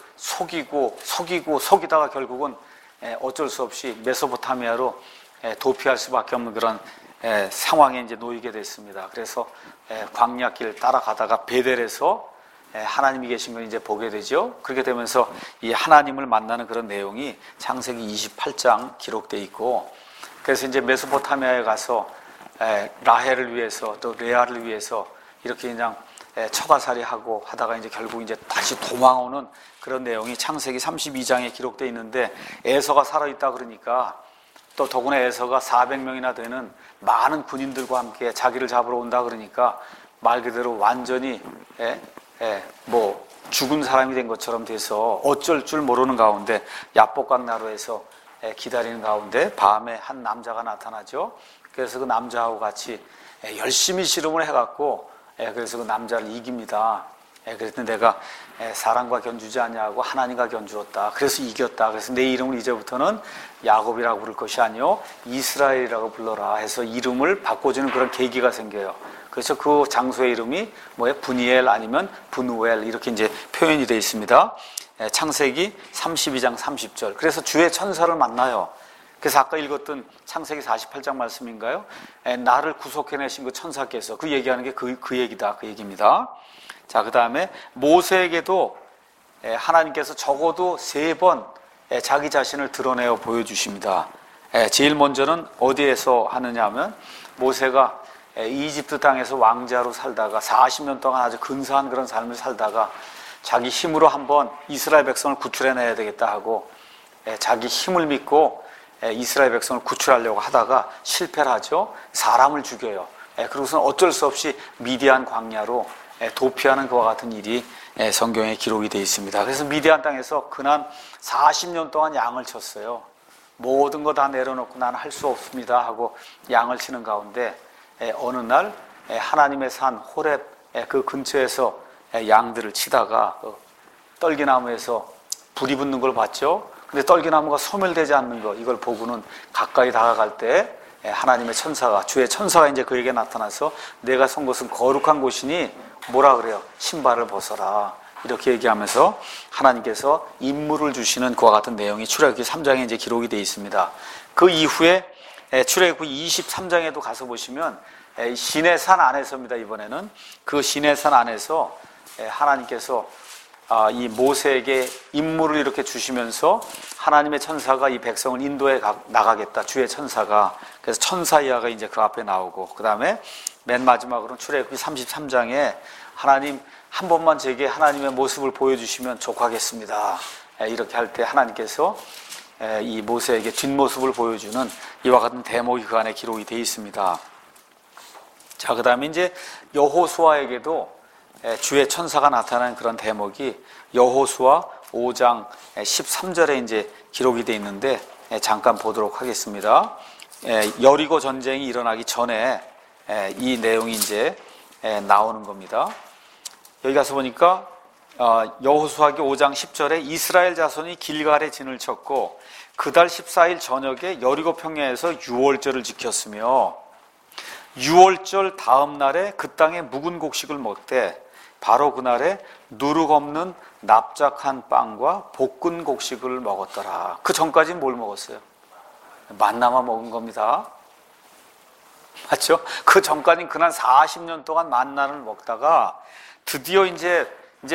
속이다가 결국은 어쩔 수 없이 메소포타미아로 도피할 수밖에 없는 그런 상황에 이제 놓이게 됐습니다. 그래서 광야길 따라가다가 베델에서 하나님이 계신 걸 이제 보게 되죠. 그렇게 되면서 이 하나님을 만나는 그런 내용이 창세기 28장 기록되어 있고, 그래서 이제 메소포타미아에 가서 라헬을 위해서 또 레아를 위해서 이렇게 그냥 처가살이하고 하다가 이제 결국 이제 다시 도망오는 그런 내용이 창세기 32장에 기록되어 있는데, 에서가 살아있다 그러니까 또 더구나 에서가 400명이나 되는 많은 군인들과 함께 자기를 잡으러 온다 그러니까 말 그대로 완전히 죽은 사람이 된 것처럼 돼서 어쩔 줄 모르는 가운데 야복강 나루에서 기다리는 가운데 밤에 한 남자가 나타나죠. 그래서 그 남자하고 같이 열심히 씨름을 해갖고 그래서 그 남자를 이깁니다. 그랬더니 내가 사람과 견주지 않냐고 하나님과 견주었다. 그래서 이겼다. 그래서 내 이름을 이제부터는 야곱이라고 부를 것이 아니요 이스라엘이라고 불러라 해서 이름을 바꿔주는 그런 계기가 생겨요. 그래서 그 장소의 이름이 브니엘 아니면 브누엘 이렇게 이제 표현이 되어 있습니다. 창세기 32장 30절. 그래서 주의 천사를 만나요. 그래서 아까 읽었던 창세기 48장 말씀인가요? 나를 구속해내신 그 천사께서, 그 얘기하는 게 그 얘기다. 그 얘기입니다. 자, 그 다음에 모세에게도 하나님께서 적어도 3번 자기 자신을 드러내어 보여주십니다. 제일 먼저는 어디에서 하느냐 하면, 모세가 이집트 땅에서 왕자로 살다가 40년 동안 아주 근사한 그런 삶을 살다가 자기 힘으로 한번 이스라엘 백성을 구출해내야 되겠다 하고 자기 힘을 믿고 이스라엘 백성을 구출하려고 하다가 실패를 하죠. 사람을 죽여요. 그러고서는 어쩔 수 없이 미디안 광야로 도피하는 그와 같은 일이 성경에 기록이 되어 있습니다. 그래서 미디안 땅에서 근한 40년 동안 양을 쳤어요. 모든 거 다 내려놓고 나는 할 수 없습니다 하고 양을 치는 가운데 어느 날 하나님의 산 호렙 그 근처에서 양들을 치다가 떨기나무에서 불이 붙는 걸 봤죠. 근데 떨기나무가 소멸되지 않는 거, 이걸 보고는 가까이 다가갈 때 하나님의 천사가, 주의 천사가 이제 그에게 나타나서 내가 선 곳은 거룩한 곳이니 뭐라 그래요? 신발을 벗어라. 이렇게 얘기하면서 하나님께서 임무를 주시는 그와 같은 내용이 출애굽기 3장에 이제 기록이 되어 있습니다. 그 이후에 출애굽기 23장에도 가서 보시면 시내산 안에서입니다. 이번에는 그 시내산 안에서 하나님께서 이 모세에게 임무를 이렇게 주시면서 하나님의 천사가 이 백성을 인도해 나가겠다. 주의 천사가. 그래서 천사 이야가 이제 그 앞에 나오고, 그 다음에 맨 마지막으로는 출애굽기 33장에 하나님 한 번만 제게 하나님의 모습을 보여주시면 족하겠습니다. 이렇게 할 때 하나님께서 이 모세에게 뒷모습을 보여주는 이와 같은 대목이 그 안에 기록이 되어 있습니다. 자, 그 다음에 이제 여호수아에게도 주의 천사가 나타나는 그런 대목이 여호수아 5장 13절에 이제 기록이 되어 있는데 잠깐 보도록 하겠습니다. 여리고 전쟁이 일어나기 전에 이 내용이 이제 나오는 겁니다. 여기 가서 보니까 여호수아기 5장 10절에 이스라엘 자손이 길갈에 진을 쳤고 그달 14일 저녁에 여리고 평야에서 유월절을 지켰으며 유월절 다음 날에 그 땅에 묵은 곡식을 먹되 바로 그날에 누룩 없는 납작한 빵과 볶은 곡식을 먹었더라. 그 전까지는 뭘 먹었어요? 만나만 먹은 겁니다. 맞죠? 그 전까지는 그날 40년 동안 만나를 먹다가 드디어 이제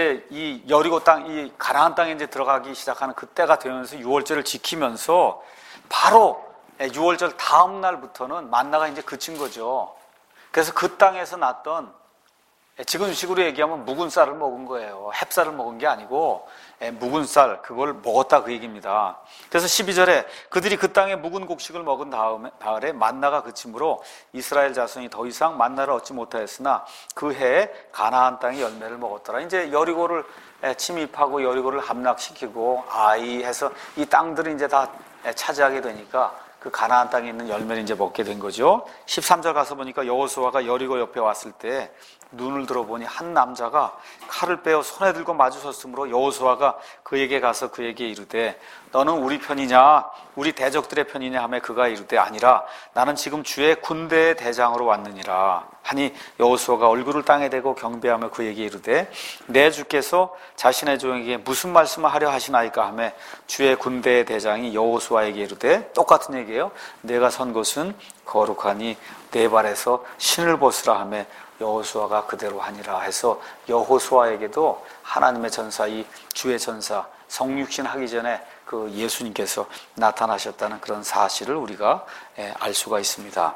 이 여리고 땅, 이 가나안 땅에 이제 들어가기 시작하는 그때가 되면서 유월절을 지키면서 바로 유월절 다음 날부터는 만나가 이제 그친 거죠. 그래서 그 땅에서 났던 지금 식으로 얘기하면 묵은 쌀을 먹은 거예요. 햅쌀을 먹은 게 아니고 묵은 쌀 그걸 먹었다 그 얘기입니다. 그래서 12절에 그들이 그 땅에 묵은 곡식을 먹은 다음에 만나가 그치므로 이스라엘 자손이 더 이상 만나를 얻지 못하였으나 그 해에 가나안 땅의 열매를 먹었더라. 이제 여리고를 침입하고 여리고를 함락시키고 해서 이 땅들을 이제 다 차지하게 되니까 그 가나안 땅에 있는 열매를 이제 먹게 된 거죠. 13절 가서 보니까 여호수아가 여리고 옆에 왔을 때 눈을 들어보니 한 남자가 칼을 빼어 손에 들고 마주섰으므로 여호수아가 그에게 가서 그에게 이르되 너는 우리 편이냐 우리 대적들의 편이냐 하며 그가 이르되 아니라 나는 지금 주의 군대의 대장으로 왔느니라 하니 여호수아가 얼굴을 땅에 대고 경배하며 그에게 이르되 내 주께서 자신의 종에게 무슨 말씀을 하려 하시나이까 하며 주의 군대의 대장이 여호수아에게 이르되 똑같은 얘기예요. 내가 선 곳은 거룩하니 내 발에서 신을 벗으라 하며 여호수아가 그대로 하니라 해서 여호수아에게도 하나님의 전사, 이 주의 전사, 성육신 하기 전에 그 예수님께서 나타나셨다는 그런 사실을 우리가 알 수가 있습니다.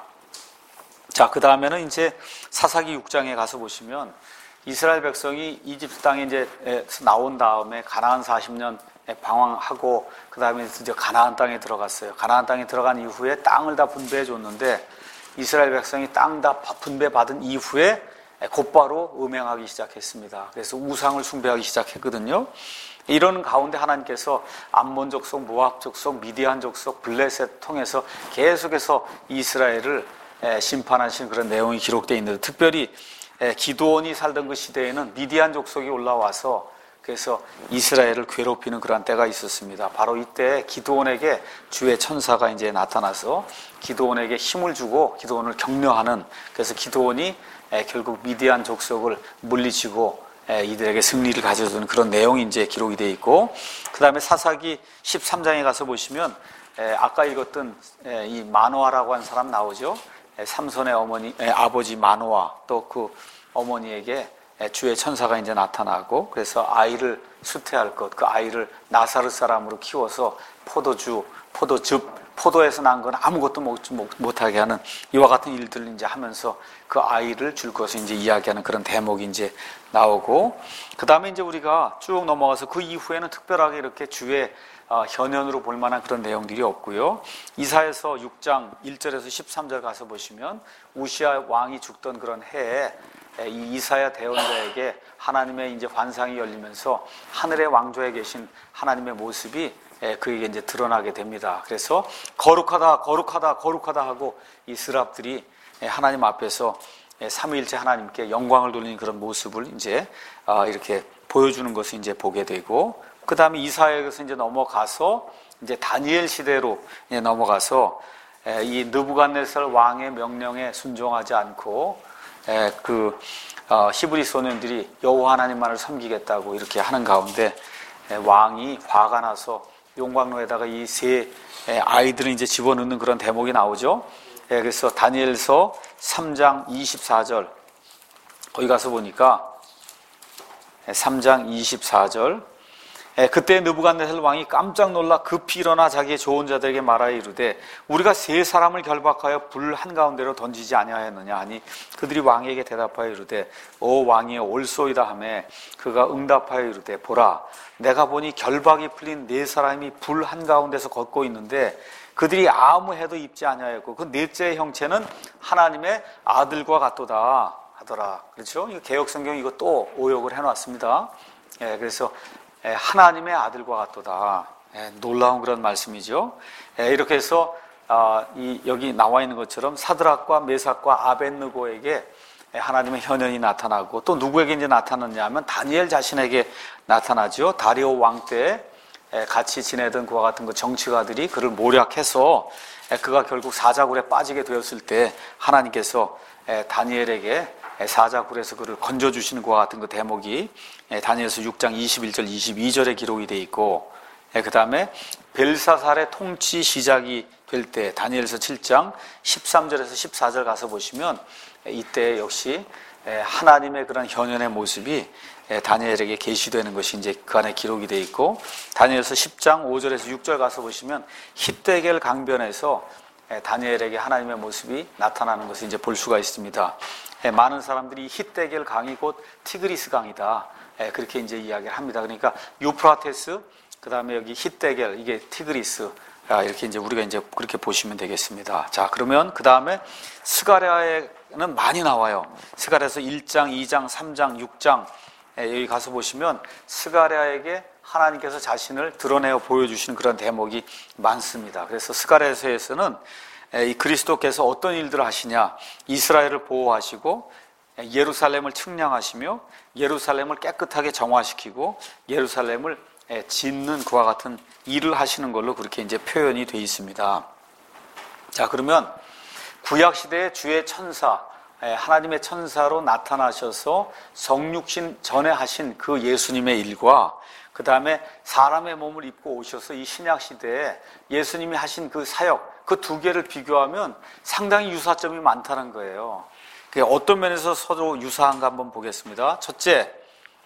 자, 그 다음에는 이제 사사기 6장에 가서 보시면 이스라엘 백성이 이집트 땅에 이제 나온 다음에 가나안 40년 방황하고 그 다음에 이제 가나안 땅에 들어갔어요. 가나안 땅에 들어간 이후에 땅을 다 분배해 줬는데 이스라엘 백성이 땅 다 분배받은 이후에 곧바로 음행하기 시작했습니다. 그래서 우상을 숭배하기 시작했거든요. 이런 가운데 하나님께서 암몬 족속, 모압 족속, 미디안 족속, 블레셋 통해서 계속해서 이스라엘을 심판하신 그런 내용이 기록되어 있는데 특별히 기드온이 살던 그 시대에는 미디안 족속이 올라와서 그래서 이스라엘을 괴롭히는 그런 때가 있었습니다. 바로 이때 기드온에게 주의 천사가 이제 나타나서 기드온에게 힘을 주고 기드온을 격려하는 그래서 기드온이 결국 미디안 족속을 물리치고 이들에게 승리를 가져주는 그런 내용이 이제 기록이 되어 있고 그 다음에 사사기 13장에 가서 보시면 아까 읽었던 이 마노아라고 하는 사람 나오죠. 삼손의 아버지 마노아 또 그 어머니에게 주의 천사가 이제 나타나고 그래서 아이를 수태할 것, 그 아이를 나사렛 사람으로 키워서 포도에서 난 건 아무것도 먹지 못하게 하는 이와 같은 일들을 이제 하면서 그 아이를 줄 것을 이제 이야기하는 그런 대목이 이제 나오고 그 다음에 이제 우리가 쭉 넘어가서 그 이후에는 특별하게 이렇게 주의 현현으로 볼 만한 그런 내용들이 없고요. 이사야서 6장 1절에서 13절 가서 보시면 우시아 왕이 죽던 그런 해에 이 이사야 대언자에게 하나님의 이제 환상이 열리면서 하늘의 왕조에 계신 하나님의 모습이 그에게 이제 드러나게 됩니다. 그래서 거룩하다, 거룩하다, 거룩하다 하고 이 스랍들이 하나님 앞에서 삼위일체 하나님께 영광을 돌리는 그런 모습을 이제 이렇게 보여주는 것을 이제 보게 되고 그 다음에 이사야에서 이제 넘어가서 이제 다니엘 시대로 이제 넘어가서 이 느부갓네살 왕의 명령에 순종하지 않고 히브리 소년들이 여호와 하나님만을 섬기겠다고 이렇게 하는 가운데 왕이 화가 나서 용광로에다가 이 세 아이들을 이제 집어넣는 그런 대목이 나오죠. 그래서 다니엘서 3장 24절 거기 가서 보니까 3장 24절 그때 느부갓네살 왕이 깜짝 놀라 급히 일어나 자기의 좋은 자들에게 말하여 이르되 우리가 세 사람을 결박하여 불 한가운데로 던지지 아니하였느냐 하니 그들이 왕에게 대답하여 이르되 오 왕이여 옳소이다 하매 그가 응답하여 이르되 보라 내가 보니 결박이 풀린 네 사람이 불 한가운데서 걷고 있는데 그들이 아무 해도 입지 아니하였고 그 넷째의 형체는 하나님의 아들과 같도다 하더라. 그렇죠? 이 개혁성경 이거 또 오역을 해놨습니다. 그래서 하나님의 아들과 같도다. 놀라운 그런 말씀이죠. 이렇게 해서 여기 나와 있는 것처럼 사드락과 메삭과 아벳느고에게 하나님의 현현이 나타나고, 또 누구에게 이제 나타났냐 하면 다니엘 자신에게 나타나죠. 다리오 왕 때 같이 지내던 그와 같은 그 정치가들이 그를 모략해서 그가 결국 사자굴에 빠지게 되었을 때 하나님께서 다니엘에게 사자굴에서 그를 건져주시는 그와 같은 그 대목이 다니엘서 6장 21절 22절에 기록이 되어 있고, 그 다음에 벨사살의 통치 시작이 될 때 다니엘서 7장 13절에서 14절 가서 보시면 이때 역시 하나님의 그런 현현의 모습이 다니엘에게 계시되는 것이 이제 그 안에 기록이 되어 있고, 다니엘서 10장 5절에서 6절 가서 보시면 hit데겔 강변에서 다니엘에게 하나님의 모습이 나타나는 것을 이제 볼 수가 있습니다. 많은 사람들이 hit데겔 강이 곧 티그리스 강이다, 그렇게 이제 이야기를 합니다. 그러니까 유프라테스, 그 다음에 여기 hit데겔, 이게 티그리스, 이렇게 이제 우리가 이제 그렇게 보시면 되겠습니다. 자, 그러면 그 다음에 스가랴에는 많이 나와요. 스가랴에서 1장, 2장, 3장, 6장, 여기 가서 보시면 스가랴에게 하나님께서 자신을 드러내어 보여주시는 그런 대목이 많습니다. 그래서 스가랴서에서는 이 그리스도께서 어떤 일들을 하시냐, 이스라엘을 보호하시고 예루살렘을 측량하시며 예루살렘을 깨끗하게 정화시키고 예루살렘을 짓는 그와 같은 일을 하시는 걸로 그렇게 이제 표현이 되어 있습니다. 자, 그러면 구약시대의 주의 천사, 하나님의 천사로 나타나셔서 성육신 전에 하신 그 예수님의 일과 그 다음에 사람의 몸을 입고 오셔서 이 신약시대에 예수님이 하신 그 사역, 그 두 개를 비교하면 상당히 유사점이 많다는 거예요. 어떤 면에서 서로 유사한가 한번 보겠습니다. 첫째,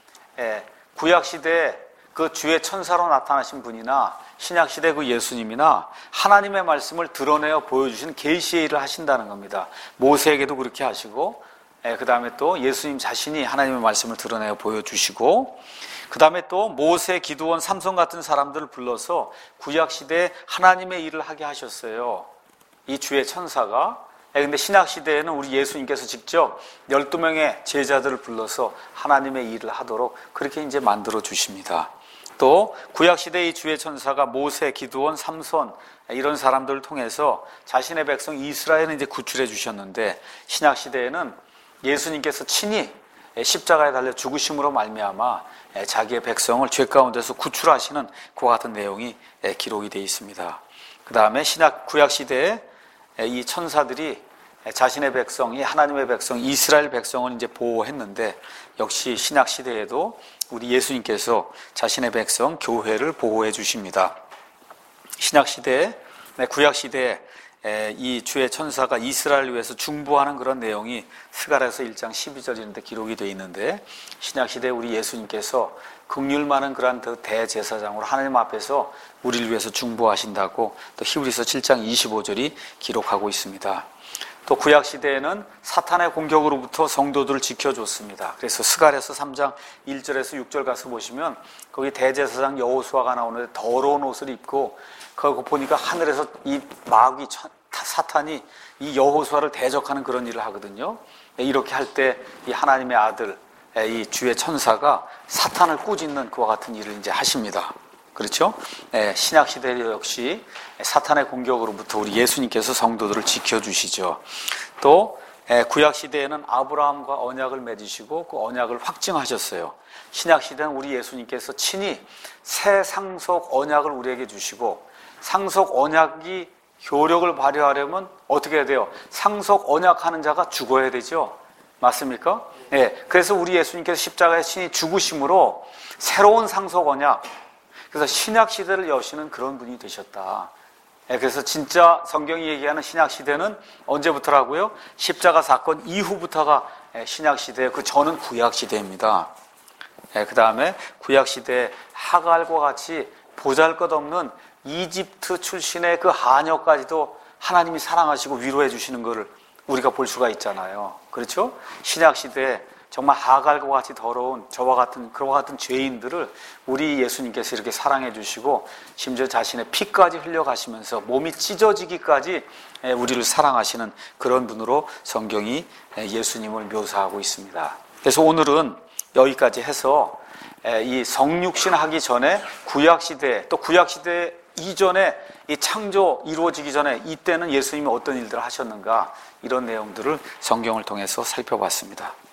구약시대에 그 주의 천사로 나타나신 분이나 신약시대 그 예수님이나 하나님의 말씀을 드러내어 보여주신 계시의 일을 하신다는 겁니다. 모세에게도 그렇게 하시고, 그 다음에 또 예수님 자신이 하나님의 말씀을 드러내어 보여주시고, 그 다음에 또 모세, 기드온, 삼손 같은 사람들을 불러서 구약시대에 하나님의 일을 하게 하셨어요. 이 주의 천사가. 근데 신약시대에는 우리 예수님께서 직접 12명의 제자들을 불러서 하나님의 일을 하도록 그렇게 이제 만들어 주십니다. 또 구약시대의 주의 천사가 모세, 기드온, 삼손 이런 사람들을 통해서 자신의 백성 이스라엘을 이제 구출해 주셨는데, 신약시대에는 예수님께서 친히 십자가에 달려 죽으심으로 말미암아 자기의 백성을 죄 가운데서 구출하시는 그와 같은 내용이 기록이 되어 있습니다. 그 다음에 구약시대에 이 천사들이 자신의 백성, 이 하나님의 백성, 이스라엘 백성을 이제 보호했는데, 역시 신약 시대에도 우리 예수님께서 자신의 백성, 교회를 보호해 주십니다. 신약 시대에, 구약 시대에 이 주의 천사가 이스라엘을 위해서 중보하는 그런 내용이 스가랴서 1장 12절인데 기록이 되어 있는데, 신약 시대에 우리 예수님께서 긍휼 많은 그런 대제사장으로 하나님 앞에서 우리를 위해서 중보하신다고 또 히브리서 7장 25절이 기록하고 있습니다. 또 구약 시대에는 사탄의 공격으로부터 성도들을 지켜줬습니다. 그래서 스가랴서 3장 1절에서 6절 가서 보시면 거기 대제사장 여호수아가 나오는데 더러운 옷을 입고, 그거 보니까 하늘에서 이 마귀 사탄이 이 여호수아를 대적하는 그런 일을 하거든요. 이렇게 할 때 이 하나님의 아들, 이 주의 천사가 사탄을 꾸짖는 그와 같은 일을 이제 하십니다. 그렇죠? 신약 시대 역시 사탄의 공격으로부터 우리 예수님께서 성도들을 지켜주시죠. 또 구약 시대에는 아브라함과 언약을 맺으시고 그 언약을 확증하셨어요. 신약 시대는 우리 예수님께서 친히 새 상속 언약을 우리에게 주시고, 상속 언약이 효력을 발휘하려면 어떻게 해야 돼요? 상속 언약하는 자가 죽어야 되죠. 맞습니까? 그래서 우리 예수님께서 십자가에 친히 죽으심으로 새로운 상속 언약, 그래서 신약 시대를 여시는 그런 분이 되셨다. 그래서 진짜 성경이 얘기하는 신약 시대는 언제부터라고요? 십자가 사건 이후부터가 신약 시대, 그 전은 구약 시대입니다. 그 다음에 구약 시대 하갈과 같이 보잘것없는 이집트 출신의 그 하녀까지도 하나님이 사랑하시고 위로해 주시는 것을 우리가 볼 수가 있잖아요. 그렇죠? 신약 시대에 정말 하갈과 같이 더러운 그와 같은 죄인들을 우리 예수님께서 이렇게 사랑해 주시고, 심지어 자신의 피까지 흘려가시면서 몸이 찢어지기까지 우리를 사랑하시는 그런 분으로 성경이 예수님을 묘사하고 있습니다. 그래서 오늘은 여기까지 해서 이 성육신 하기 전에 구약시대, 또 구약시대 이전에 이 창조 이루어지기 전에 이때는 예수님이 어떤 일들을 하셨는가, 이런 내용들을 성경을 통해서 살펴봤습니다.